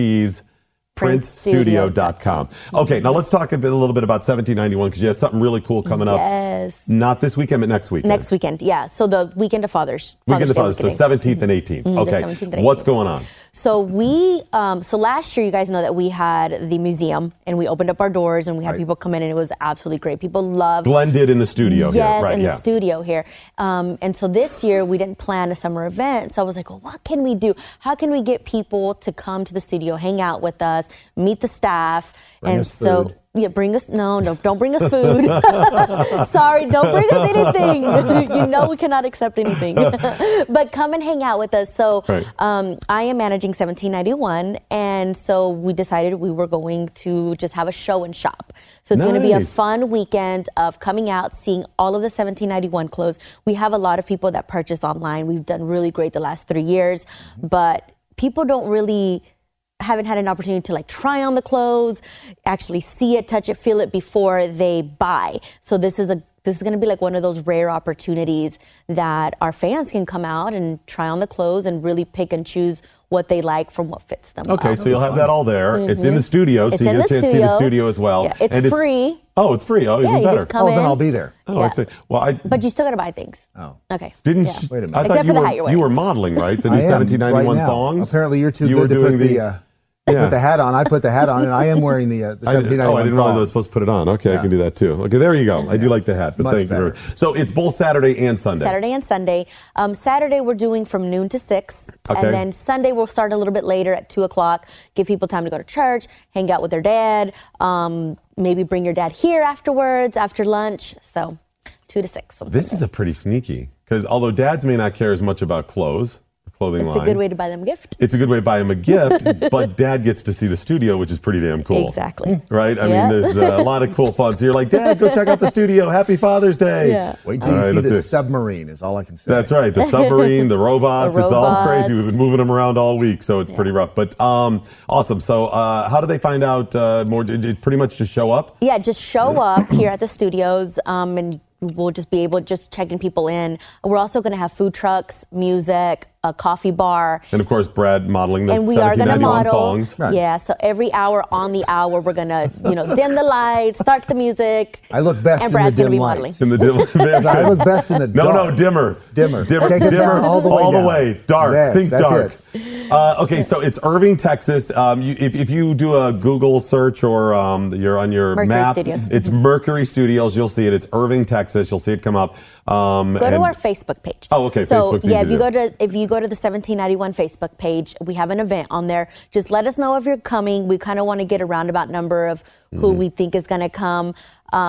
UltimateTeesPrintStudio.com. Okay, now let's talk a little bit about 1791, because you have something really cool coming up. Yes. Not this weekend, but next weekend. Next weekend, yeah. So the weekend of Father's Day. So 17th and 18th. Okay. 17th and 18th. What's going on? So so last year, you guys know that we had the museum and we opened up our doors and we had people come in, and it was absolutely great. People loved. Glenn did in the studio here. Yes, in the studio here. And so this year we didn't plan a summer event. So I was like, well, what can we do? How can we get people to come to the studio, hang out with us, meet the staff? Bring us food. Yeah, bring us, no, don't bring us food. Sorry, don't bring us anything. We cannot accept anything. But come and hang out with us. So I am managing 1791, and so we decided we were going to just have a show and shop. So it's going to be a fun weekend of coming out, seeing all of the 1791 clothes. We have a lot of people that purchase online. We've done really great the last 3 years, but people haven't had an opportunity to try on the clothes, actually see it, touch it, feel it before they buy. So this is going to be one of those rare opportunities that our fans can come out and try on the clothes and really pick and choose what they like from what fits them. Okay, so you'll have that all there. It's in the studio, so you get a chance to see the studio as well. Yeah, it's free. Oh, it's free. Oh, even better. Just come in. Then I'll be there. Oh, yeah. But you still got to buy things. Oh. Okay. Wait a minute. I thought you were modeling, right? The new 1791 thongs. Apparently you're too good to put put the hat on. I put the hat on, and I am wearing the 1791. I didn't realize I was supposed to put it on. Okay, I can do that too. Okay, there you go. I do like the hat, but thank you. So it's both Saturday and Sunday. Saturday and Sunday. Saturday we're doing from noon to 6, and then Sunday we'll start a little bit later at 2:00. Give people time to go to church, hang out with their dad. Maybe bring your dad here afterwards, after lunch. So 2 to 6. This is a pretty sneaky, because although dads may not care as much about clothing line. It's a good way to buy them a gift. It's a good way to buy them a gift, but Dad gets to see the studio, which is pretty damn cool. Exactly. Right? I mean, there's a lot of cool fun. So you're like, Dad, go check out the studio. Happy Father's Day. Yeah. Wait till you see the submarine is all I can say. That's right. The submarine, the robots, it's all crazy. We've been moving them around all week, so it's pretty rough. But awesome. So how do they find out more? Pretty much just show up? Yeah, just show up here at the studios, and we'll just be checking people in. We're also going to have food trucks, music, a coffee bar. And of course, Brad modeling the 1791 thongs. Right. Yeah, so every hour on the hour, we're going to, dim the lights, start the music. I look best and Brad's in the dim light. In the dim I look best in the dark. No, dimmer. Dimmer. Dimmer all the way. Dark. Yes, think dark. Okay, so it's Irving, Texas. If you do a Google search or you're on your Mercury map, Studios. It's Mercury Studios. You'll see it. It's Irving, Texas. You'll see it come up. Go to our Facebook page. Oh, okay. So Facebook's yeah, easy if you go to the 1791 Facebook page, we have an event on there. Just let us know if you're coming. We kind of want to get a roundabout number of who we think is going to come.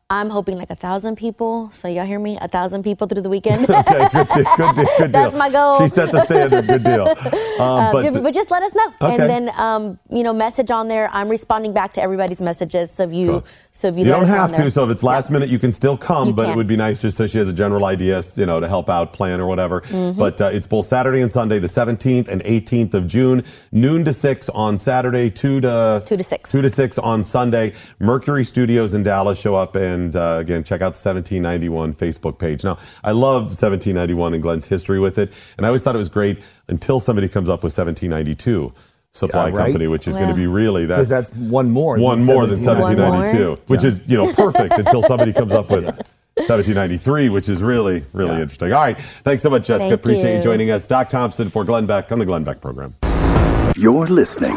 I'm hoping like 1,000 people. So y'all hear me? 1,000 people through the weekend. Okay, good deal. That's my goal. She set the standard. Good deal. But just let us know, okay. and then message on there. I'm responding back to everybody's messages. So if you Cool. so if you let don't us know have on to. there. So if it's last minute, you can still come. You But can. it would be nice just so she has a general idea, to help out, plan or whatever. Mm-hmm. But it's both Saturday and Sunday, the 17th and 18th of June, noon to 6 on Saturday, 2 to 6. 2 to 6 on Sunday. Mercury Studios in Dallas. Show up and again check out the 1791 Facebook page. Now I love 1791 and Glenn's history with it, and I always thought it was great until somebody comes up with 1792 Supply Company, which is going to be really that's one more than 1792, which is perfect until somebody comes up with 1793, which is really interesting. All right, thanks so much, Jessica. Thank Appreciate you you. joining us. Doc Thompson for Glenn Beck on the Glenn Beck program. You're listening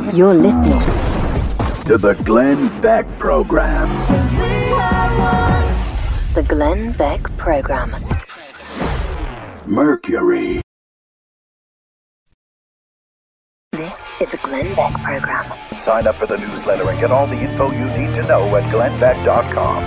to the Glenn Beck program. The Glenn Beck program. Mercury. This is the Glenn Beck program. Sign up for the newsletter and get all the info you need to know at glennbeck.com.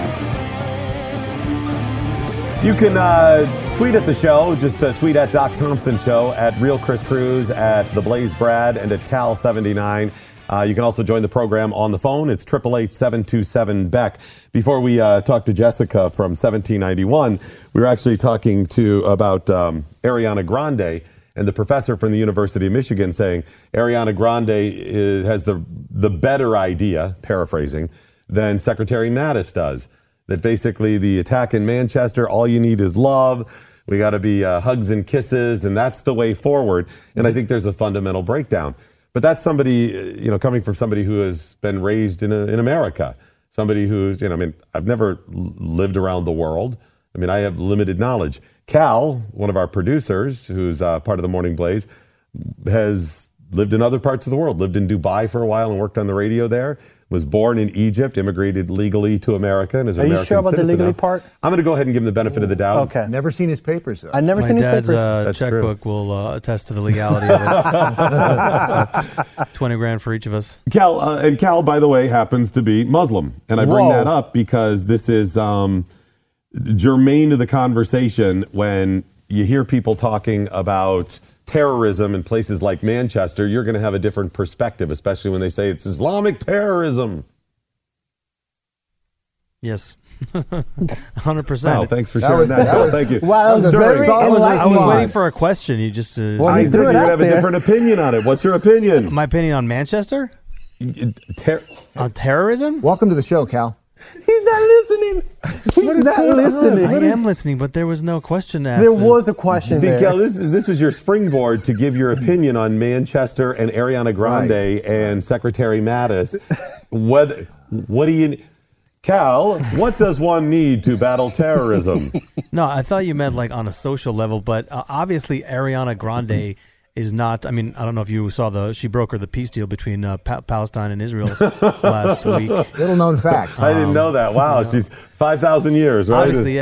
You can tweet at the show. Just tweet at Doc Thompson Show, at Real Chris Cruz, at The Blaze Brad, and at Cal79. You can also join the program on the phone. It's 888-727-BECK. Before we talk to Jessica from 1791, we were actually talking about Ariana Grande and the professor from the University of Michigan saying Ariana Grande has the better idea, paraphrasing, than Secretary Mattis does. That basically the attack in Manchester, all you need is love. We got to be hugs and kisses, and that's the way forward. And I think there's a fundamental breakdown. But that's somebody, coming from somebody who has been raised in America, somebody who's, I've never lived around the world. I have limited knowledge. Cal, one of our producers, who's part of the Morning Blaze, has lived in other parts of the world, lived in Dubai for a while and worked on the radio there, was born in Egypt, immigrated legally to America, and is an American citizen. Are you sure about the legally now. part? I'm going to go ahead and give him the benefit of the doubt. Okay. Never seen his papers, though. I've never seen his papers. My dad's checkbook will attest to the legality of it. 20 grand for each of us. Cal, by the way, happens to be Muslim. And I bring that up because this is germane to the conversation when you hear people talking about terrorism in places like Manchester. You're going to have a different perspective, especially when they say it's Islamic terrorism. Yes. 100%. Wow, thanks for sharing that. Thank you. Wow, that was very I was waiting for a question. You just... I think you're going to have a different opinion on it. What's your opinion? My opinion on Manchester? On terrorism? Welcome to the show, Cal. He's not listening. He's not listening. I am listening, but there was no question asked. There was a question there. Cal, this was your springboard to give your opinion on Manchester and Ariana Grande and Secretary Mattis. What do you... Cal, what does one need to battle terrorism? No, I thought you meant like on a social level, but obviously Ariana Grande is not. I don't know if you saw she brokered the peace deal between Palestine and Israel last week. Little known fact. I didn't know that. Wow, she's 5,000 years, right? Obviously,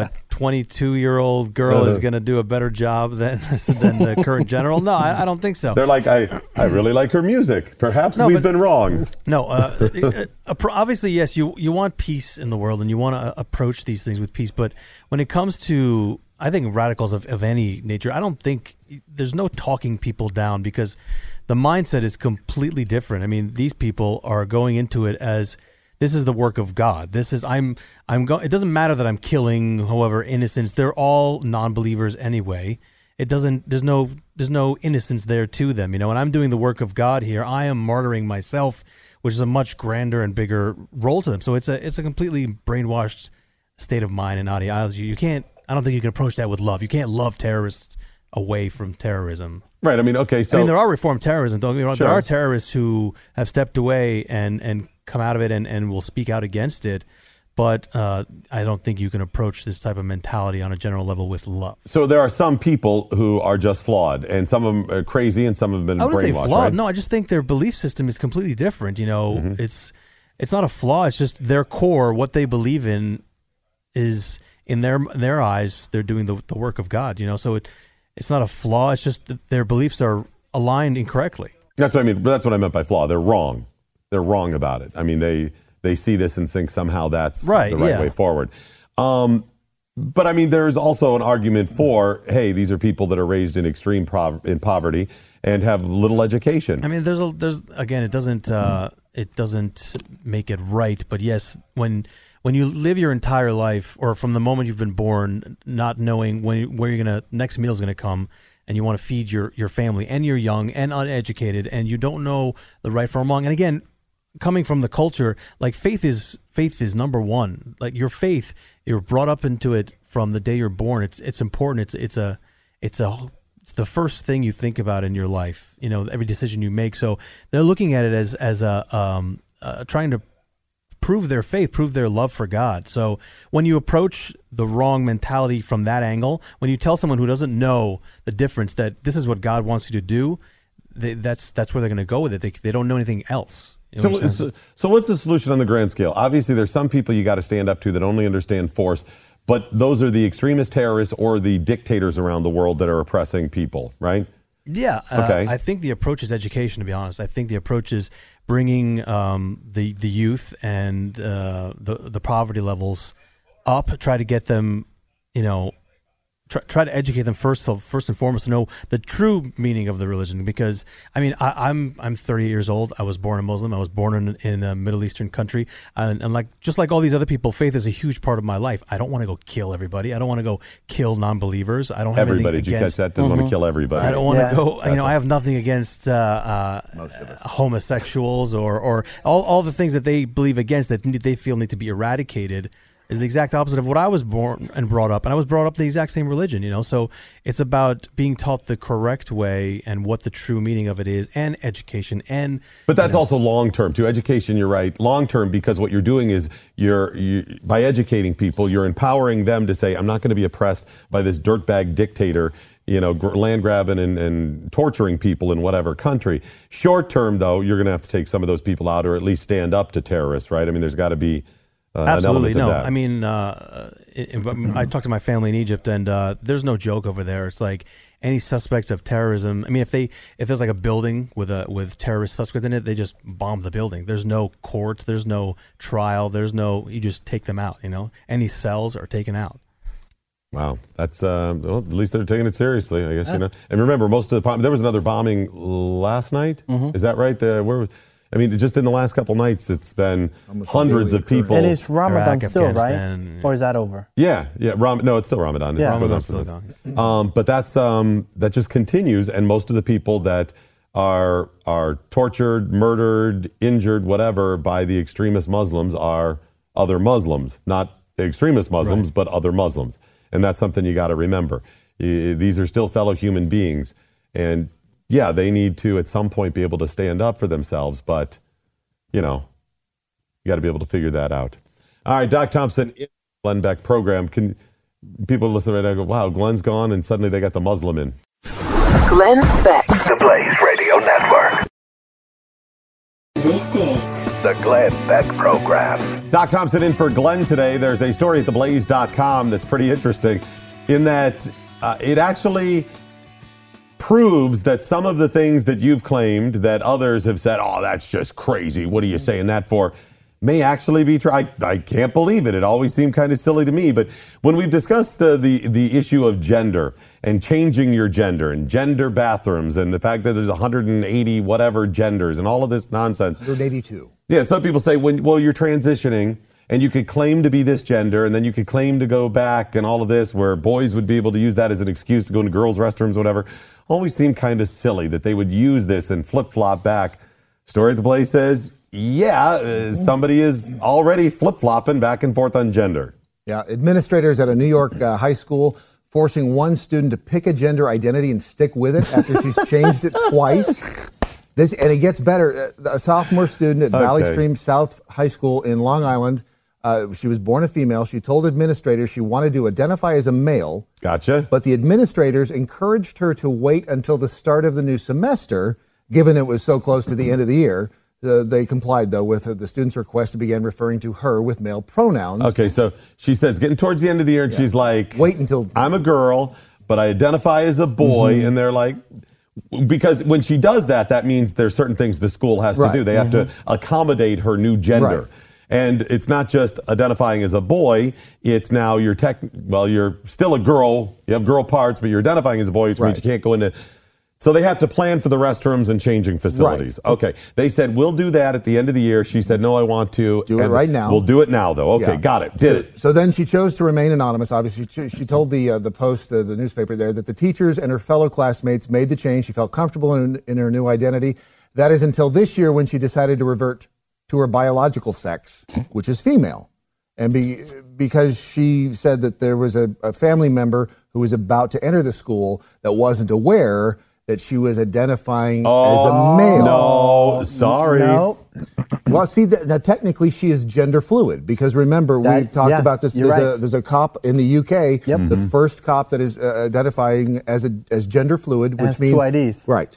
22-year-old girl is going to do a better job than the current general? No, I don't think so. They're like, I really like her music. Perhaps we've been wrong. No, obviously, yes, you want peace in the world and you want to approach these things with peace. But when it comes to, I think, radicals of any nature, I don't think there's no talking people down because the mindset is completely different. These people are going into it as this is the work of God. This is it doesn't matter that I'm killing whoever innocents. They're all non-believers anyway. There's no innocence there to them. And I'm doing the work of God here. I am martyring myself, which is a much grander and bigger role to them. So it's a completely brainwashed state of mind and ideology. I don't think you can approach that with love. You can't love terrorists away from terrorism. Right. Okay. So there are reformed terrorism. Don't get me wrong. Sure. There are terrorists who have stepped away and come out of it and will speak out against it. But I don't think you can approach this type of mentality on a general level with love. So there are some people who are just flawed, and some of them are crazy, and some have been brainwashed. I wouldn't say flawed. Right? No, I just think their belief system is completely different. It's not a flaw. It's just their core, what they believe in, is in their eyes, they're doing the work of God. So it's not a flaw. It's just that their beliefs are aligned incorrectly. That's what I mean. That's what I meant by flaw. They're wrong. They're wrong about it. they see this and think somehow that's Right, the right way forward. But I mean, there's also an argument for, hey, these are people that are raised in extreme poverty and have little education. I mean, there's again, it doesn't make it right. But yes, when you live your entire life, or from the moment you've been born, not knowing where you're next meal is gonna come, and you want to feed your family, and you're young and uneducated, and you don't know the right from wrong. And again, coming from the culture, like faith is number one. Like your faith, you're brought up into it from the day you're born. It's important. It's the first thing you think about in your life. You know, every decision you make. So they're looking at it as a trying to prove their faith, prove their love for God. So when you approach the wrong mentality from that angle, when you tell someone who doesn't know the difference that this is what God wants you to do, that's where they're going to go with it. They don't know anything else. You know So what's the solution on the grand scale? Obviously, there's some people you got to stand up to that only understand force, but those are the extremist terrorists or the dictators around the world that are oppressing people, right? Yeah. Okay. I think the approach is education, to be honest. I think the approach is bringing the youth and the poverty levels up, try to get them, you know, try to educate them first and foremost to know the true meaning of the religion. Because I mean, I'm 30 years old. I was born a Muslim. I was born in a Middle Eastern country, and just like all these other people, faith is a huge part of my life. I don't want to go kill everybody. I don't want to go kill non-believers. I don't have everybody. anything Did you catch that? Doesn't want to kill everybody. I don't want to go. You know, I have nothing against most of us. Homosexuals or all the things that they believe against that they feel need to be eradicated. Is the exact opposite of what I was born and brought up. And I was brought up the exact same religion, you know. So it's about being taught the correct way and what the true meaning of it is, and education. But that's also long-term, too. Education, you're right. Long-term, because what you're doing is by educating people, you're empowering them to say, I'm not going to be oppressed by this dirtbag dictator, you know, land grabbing and torturing people in whatever country. Short-term, though, you're going to have to take some of those people out, or at least stand up to terrorists, right? I mean, there's got to be... Absolutely no. I mean, I talked to my family in Egypt, and there's no joke over there. It's like any suspects of terrorism. I mean, if there's like a building with terrorist suspect in it, they just bomb the building. There's no court. There's no trial. You just take them out. You know, any cells are taken out. Wow, that's well, at least they're taking it seriously, I guess. You know, and remember, most of the there was another bombing last night. Mm-hmm. Is that right? I mean, just in the last couple nights, it's been almost hundreds of people. And it's Ramadan still, right? Or is that over? Yeah. No, it's still Ramadan. Ramadan's still going. But that just continues, and most of the people that are tortured, murdered, injured, whatever, by the extremist Muslims are other Muslims, not extremist Muslims, right, but other Muslims, and that's something you got to remember. These are still fellow human beings, and yeah, they need to at some point be able to stand up for themselves, but, you know, you got to be able to figure that out. All right, Doc Thompson, in the Glenn Beck program. Can people listen right now go, wow, Glenn's gone, and suddenly they got the Muslim in. Glenn Beck. The Blaze Radio Network. This is the Glenn Beck program. Doc Thompson in for Glenn today. There's a story at theblaze.com that's pretty interesting in that it actually proves that some of the things that you've claimed that others have said, oh, that's just crazy, what are you saying that for, may actually be true. I can't believe it. It always seemed kind of silly to me. But when we've discussed the issue of gender and changing your gender and gender bathrooms and the fact that there's 180 whatever genders and all of this nonsense. 182. Yeah, some people say, well, you're transitioning and you could claim to be this gender and then you could claim to go back and all of this, where boys would be able to use that as an excuse to go into girls' restrooms, whatever. Always seemed kind of silly that they would use this and flip-flop back. Story at the Blaze says, somebody is already flip-flopping back and forth on gender. Yeah, administrators at a New York high school forcing one student to pick a gender identity and stick with it after she's changed it twice. And it gets better. A sophomore student at Valley Stream South High School in Long Island, she was born a female. She told administrators she wanted to identify as a male. Gotcha. But the administrators encouraged her to wait until the start of the new semester, given it was so close to the end of the year. They complied, though, with the student's request to begin referring to her with male pronouns. Okay, so she says, getting towards the end of the year, and she's like, wait until... I'm a girl, but I identify as a boy. Mm-hmm. And they're like... Because when she does that, that means there's certain things the school has to do. They have to accommodate her new gender. Right. And it's not just identifying as a boy. It's now you're still a girl. You have girl parts, but you're identifying as a boy, which means you can't go into. So they have to plan for the restrooms and changing facilities. Right. Okay. They said, we'll do that at the end of the year. She said, no, I want to. Do it right now. We'll do it now, though. Okay, got it. Did it. So then she chose to remain anonymous. Obviously, she told the Post, the newspaper there, that the teachers and her fellow classmates made the change. She felt comfortable in her new identity. That is until this year when she decided to revert to her biological sex, which is female. And because she said that there was a family member who was about to enter the school that wasn't aware that she was identifying as a male. No, sorry. No. Well, see, that technically she is gender fluid because remember, we've talked about this. There's a cop in the UK, the first cop that is identifying as gender fluid, which means 2 IDs. Right.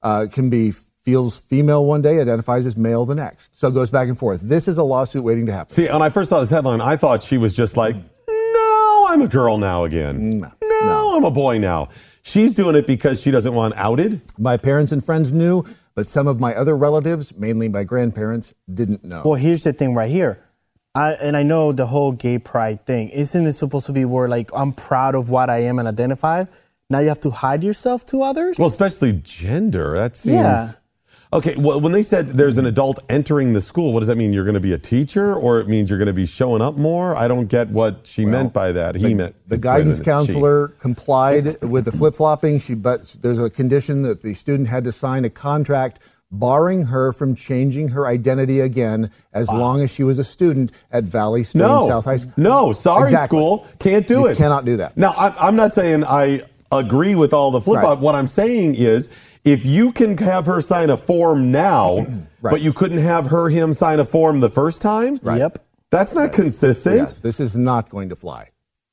Feels female one day, identifies as male the next. So it goes back and forth. This is a lawsuit waiting to happen. See, when I first saw this headline, I thought she was just like, no, I'm a girl now again. No, I'm a boy now. She's doing it because she doesn't want outed. My parents and friends knew, but some of my other relatives, mainly my grandparents, didn't know. Well, here's the thing right here. I know the whole gay pride thing. Isn't it supposed to be where, like, I'm proud of what I am and identify? Now you have to hide yourself to others? Well, especially gender. That seems... Yeah. Okay, well, when they said there's an adult entering the school, what does that mean? You're going to be a teacher, or it means you're going to be showing up more? I don't get what she meant by that. The guidance counselor complied with the flip-flopping, but there's a condition that the student had to sign a contract barring her from changing her identity again as long as she was a student at Valley Stone South High School. No, sorry, school. Can't do it. You cannot do that. Now, I'm not saying I agree with all the flip-flop. What I'm saying is, if you can have her sign a form now, but you couldn't have him sign a form the first time, that's not consistent. Yes, this is not going to fly.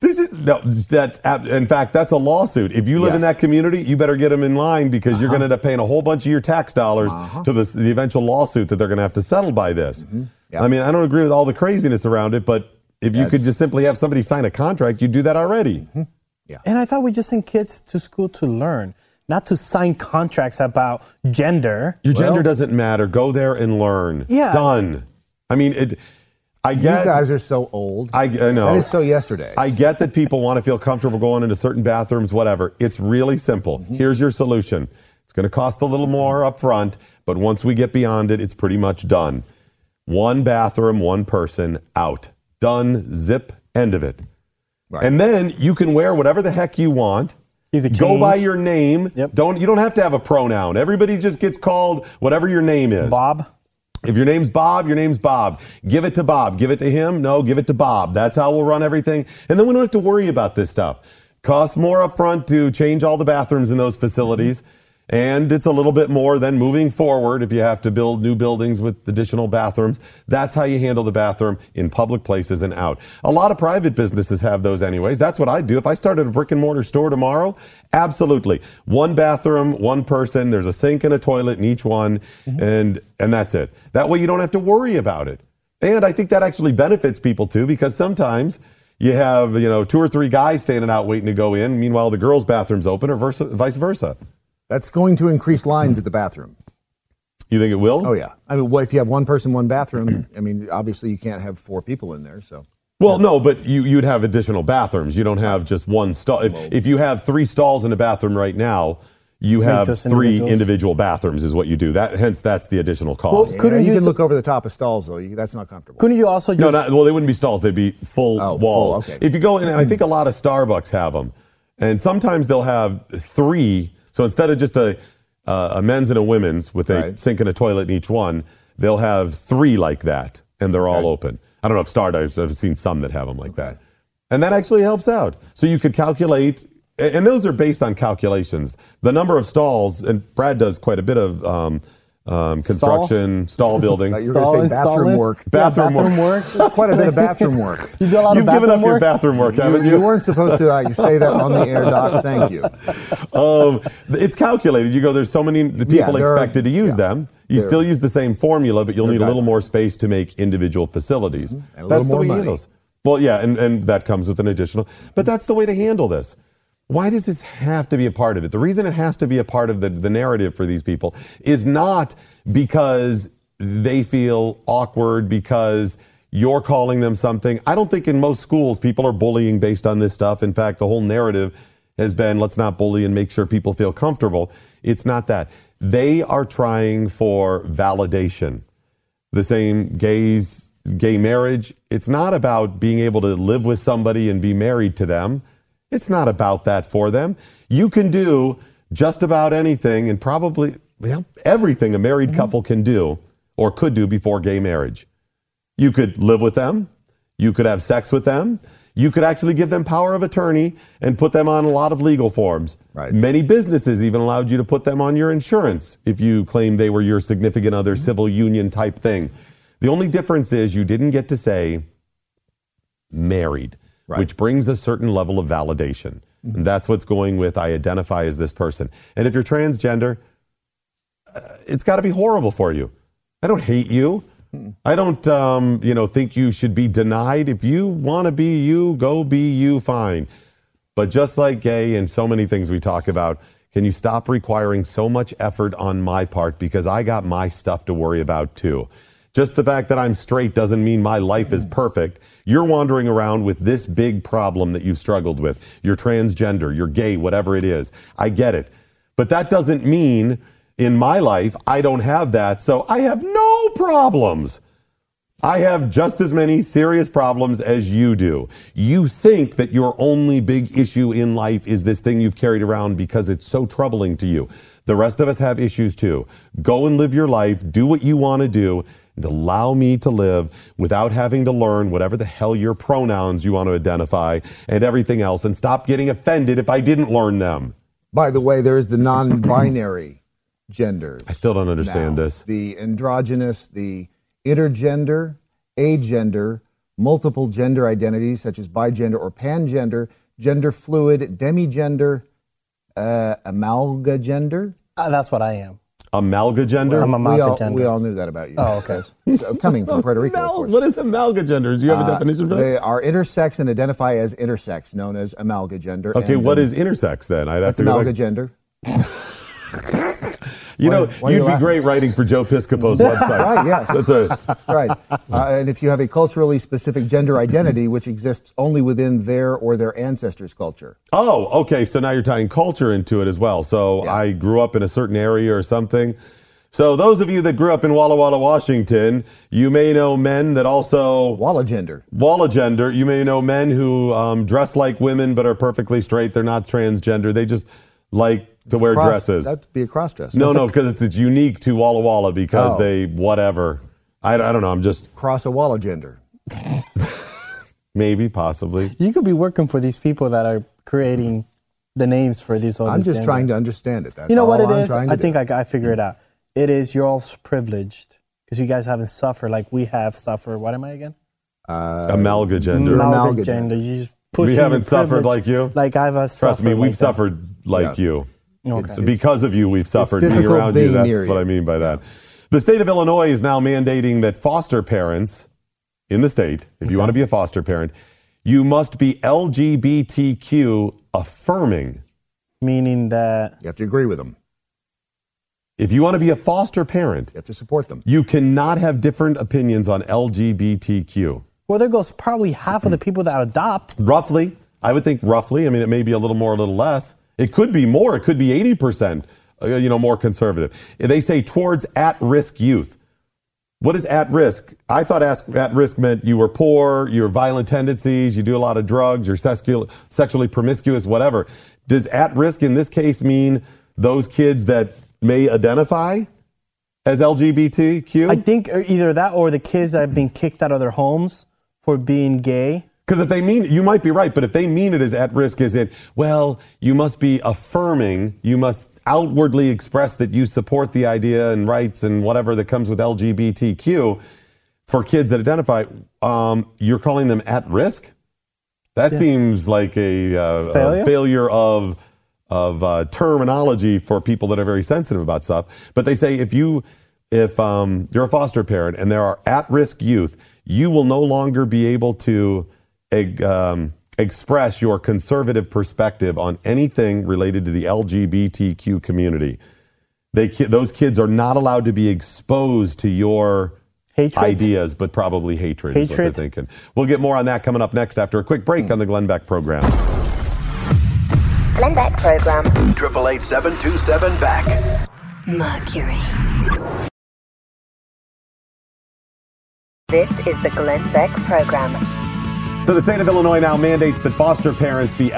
In fact, that's a lawsuit. If you live in that community, you better get them in line because you're going to end up paying a whole bunch of your tax dollars to the eventual lawsuit that they're going to have to settle by this. I mean, I don't agree with all the craziness around it, but if you could just simply have somebody sign a contract, you'd do that already. And I thought we just sent kids to school to learn, not to sign contracts about gender. Your gender doesn't matter. Go there and learn. Yeah. Done. I mean, I get... You guys are so old. I know. That is so yesterday. I get that people want to feel comfortable going into certain bathrooms, whatever. It's really simple. Here's your solution. It's going to cost a little more up front, but once we get beyond it, it's pretty much done. One bathroom, one person, out. Done, zip, end of it. Right. And then you can wear whatever the heck you want. You could go by your name. You don't have to have a pronoun. Everybody just gets called whatever your name is. Bob. If your name's Bob, your name's Bob. Give it to Bob. Give it to him. No, give it to Bob. That's how we'll run everything. And then we don't have to worry about this stuff. Costs more up front to change all the bathrooms in those facilities. And it's a little bit more than moving forward if you have to build new buildings with additional bathrooms. That's how you handle the bathroom in public places and out. A lot of private businesses have those anyways. That's what I'd do. If I started a brick and mortar store tomorrow, absolutely. One bathroom, one person. There's a sink and a toilet in each one. And that's it. That way you don't have to worry about it. And I think that actually benefits people too, because sometimes you have, 2 or 3 guys standing out waiting to go in. Meanwhile, the girls' bathroom's open or vice versa. That's going to increase lines at the bathroom. You think it will? Oh, yeah. I mean, if you have one person, one bathroom, I mean, obviously you can't have 4 people in there, so. Well, no, but you'd have additional bathrooms. You don't have just one stall. If you have 3 stalls in a bathroom right now, you have 3 individual bathrooms is what you do. Hence, that's the additional cost. Well, you can look over the top of stalls, though. That's not comfortable. Couldn't you also just... No, they wouldn't be stalls. They'd be full walls. Okay. If you go in, and I think a lot of Starbucks have them, and sometimes they'll have 3. So instead of just a men's and a women's with a sink and a toilet in each one, they'll have 3 like that, and they're all open. I don't know if Stardust, I've seen some that have them like that. And that actually helps out. So you could calculate, and those are based on calculations. The number of stalls, and Brad does quite a bit of construction, stall building. You're going to say bathroom work. Bathroom work. Quite a bit of bathroom work. You do a lot You've of given up work? your bathroom work, haven't you? You weren't supposed to say that on the air, Doc. Thank you. It's calculated. You go, there's so many people expected to use them. You still use the same formula, but you'll need a little more space to make individual facilities. And That's the way money. he handles. Well, yeah, and that comes with an additional. But that's the way to handle this. Why does this have to be a part of it? The reason it has to be a part of the narrative for these people is not because they feel awkward, because You're calling them something. I don't think in most schools people are bullying based on this stuff. In fact, the whole narrative has been, let's not bully and make sure people feel comfortable. It's not that. They are trying for validation. The same gay marriage. It's not about being able to live with somebody and be married to them. It's not about that for them. You can do just about anything and probably everything a married couple can do or could do before gay marriage. You could live with them. You could have sex with them. You could actually give them power of attorney and put them on a lot of legal forms. Right. Many businesses even allowed you to put them on your insurance if you claimed they were your significant other, civil union type thing. The only difference is you didn't get to say married, which brings a certain level of validation. And that's what's going with I identify as this person. And if you're transgender, it's got to be horrible for you. I don't hate you. I don't, think you should be denied. If you want to be you, go be you, fine. But just like gay and so many things we talk about, can you stop requiring so much effort on my part because I got my stuff to worry about too. Just the fact that I'm straight doesn't mean my life is perfect. You're wandering around with this big problem that you've struggled with. You're transgender, you're gay, whatever it is. I get it. But that doesn't mean in my life, I don't have that, so I have no problems. I have just as many serious problems as you do. You think that your only big issue in life is this thing you've carried around because it's so troubling to you. The rest of us have issues too. Go and live your life, do what you want to do, and allow me to live without having to learn whatever the hell your pronouns you want to identify and everything else, and stop getting offended if I didn't learn them. By the way, there is the non-binary genders. I still don't understand this. The androgynous, the intergender, agender, multiple gender identities such as bigender or pangender, gender fluid, demigender, amalgagender. That's what I am. Amalgagender? I'm amalgagender. We all knew that about you. Oh, okay. So, coming from Puerto Rico, of course. What is amalgagender? Do you have a definition for that? They are intersex and identify as intersex, known as amalgagender. Okay, what is intersex then? I'd have to go amalgagender. You'd be great writing for Joe Piscopo's website. Right, yes. That's right. Right. And if you have a culturally specific gender identity, which exists only within their or their ancestors' culture. Oh, okay. So now you're tying culture into it as well. So I grew up in a certain area or something. So those of you that grew up in Walla Walla, Washington, you may know men that also... Walla gender. You may know men who dress like women but are perfectly straight. They're not transgender. They just like to wear dresses. That'd be a cross-dress. No, because it's unique to Walla Walla because they whatever. I don't know. I'm just... Cross a Walla gender. Maybe, possibly. You could be working for these people that are creating the names for these. I'm just trying to understand it. That's you know what it I'm is? I think I figure it out. It is you're all privileged because you guys haven't suffered like we have suffered. What am I again? Amalgagender. Amalgagender. You just put we haven't suffered like you? Like I've Trust me, we've like suffered like you. Okay. Because of you, we've suffered being around you. That's what I mean by that. The state of Illinois is now mandating that foster parents in the state, if you want to be a foster parent, you must be LGBTQ affirming. Meaning that... You have to agree with them. If you want to be a foster parent... You have to support them. You cannot have different opinions on LGBTQ. Well, there goes probably half of the people that adopt. Roughly. I would think roughly. I mean, it may be a little more, a little less. It could be more. It could be 80%, more conservative. They say towards at-risk youth. What is at-risk? I thought at-risk meant you were poor, you have violent tendencies, you do a lot of drugs, you're sexually promiscuous, whatever. Does at-risk in this case mean those kids that may identify as LGBTQ? I think either that or the kids that have been kicked out of their homes for being gay. Because if they mean, you might be right, but if they mean it as at risk, as in, well, you must be affirming, you must outwardly express that you support the idea and rights and whatever that comes with LGBTQ for kids that identify, you're calling them at risk? That seems like a failure of terminology for people that are very sensitive about stuff. But they say if you're a foster parent and there are at-risk youth, you will no longer be able to express your conservative perspective on anything related to the LGBTQ community. Those kids are not allowed to be exposed to your ideas, but probably hatred is what they're thinking. We'll get more on that coming up next after a quick break on the Glenn Beck Program. Glenn Beck Program. 888-727-BECK. Mercury. This is the Glenn Beck Program. So the state of Illinois now mandates that foster parents be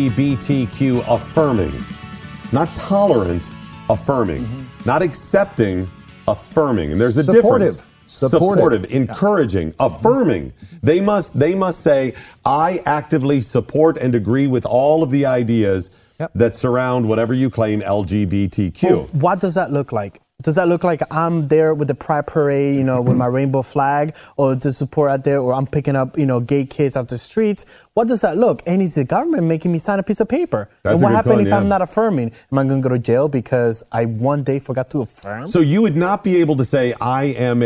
LGBTQ affirming. Not tolerant, affirming. Not accepting, affirming. And there's a difference. Supportive, encouraging, affirming. They must say, I actively support and agree with all of the ideas that surround whatever you claim LGBTQ. Well, what does that look like? Does that look like I'm there with the pride parade, with my rainbow flag, or to support out there, or I'm picking up, gay kids off the streets? What does that look? And is the government making me sign a piece of paper? That's and what happens if I'm not affirming? Am I going to go to jail because I one day forgot to affirm? So you would not be able to say, I am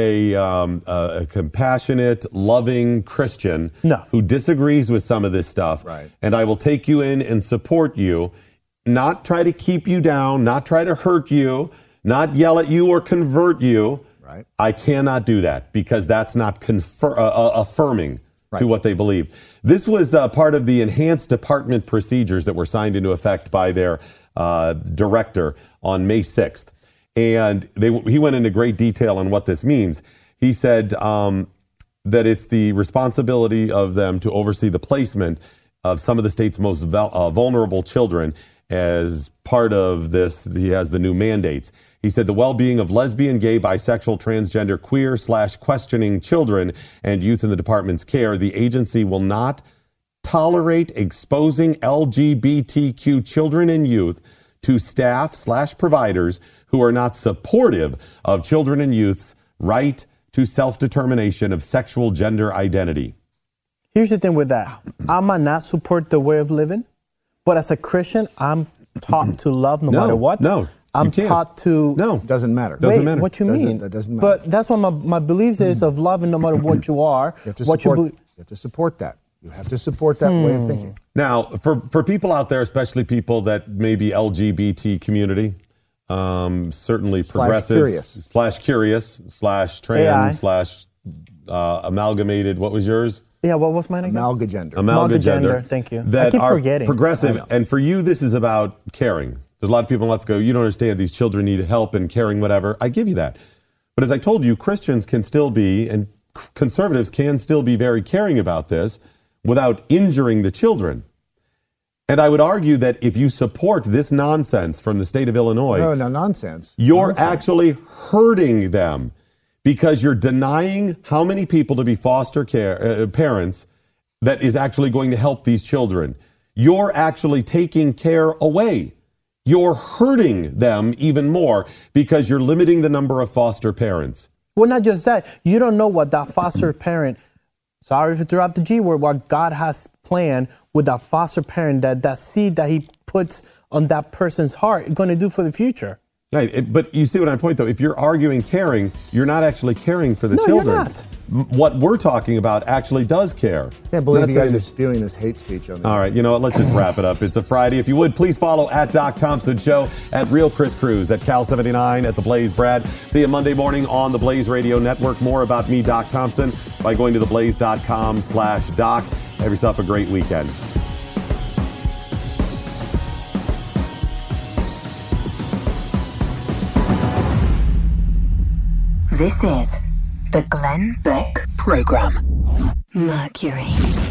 a compassionate, loving Christian who disagrees with some of this stuff, and I will take you in and support you, not try to keep you down, not try to hurt you, not yell at you or convert you. Right. I cannot do that because that's not affirming to what they believe. This was part of the enhanced department procedures that were signed into effect by their director on May 6th. And he went into great detail on what this means. He said that it's the responsibility of them to oversee the placement of some of the state's most vulnerable children. As part of this, he has the new mandates. He said the well-being of lesbian, gay, bisexual, transgender, queer / questioning children and youth in the department's care. The agency will not tolerate exposing LGBTQ children and youth to staff / providers who are not supportive of children and youth's right to self-determination of sexual gender identity. Here's the thing with that. I might not support the way of living, but as a Christian, I'm taught to love no matter what. I'm taught to... Doesn't matter. Wait, what you mean? That doesn't matter. But that's what my beliefs is of loving no matter what you are. You have to support that. You have to support that way of thinking. Now, for people out there, especially people that may be LGBT community, certainly progressives, /curious, /trans, /amalgamated, what was yours? Yeah, what was mine again? Amalgagender. Thank you. That I keep are forgetting. Progressive. And for you, this is about caring. There's a lot of people who go, you don't understand, these children need help and caring, whatever. I give you that. But as I told you, Christians can still be, and conservatives can still be very caring about this without injuring the children. And I would argue that if you support this nonsense from the state of Illinois, you're actually hurting them. Because you're denying how many people to be foster care parents that is actually going to help these children. You're actually taking care away. You're hurting them even more because you're limiting the number of foster parents. Well, not just that. You don't know what that foster parent, sorry to throw out the G word, what God has planned with that foster parent, that seed that he puts on that person's heart is going to do for the future. Right, but you see what I'm pointing, though. If you're arguing caring, you're not actually caring for the children. You're not. What we're talking about actually does care. Can't believe you guys are spewing this hate speech on me. All right, you know what? Let's just wrap it up. It's a Friday. If you would, please follow at Doc Thompson Show, at Real Chris Cruz, at Cal79, at The Blaze Brad. See you Monday morning on the Blaze Radio Network. More about me, Doc Thompson, by going to theblaze.com/doc. Have yourself a great weekend. This is the Glenn Beck Program. Mercury.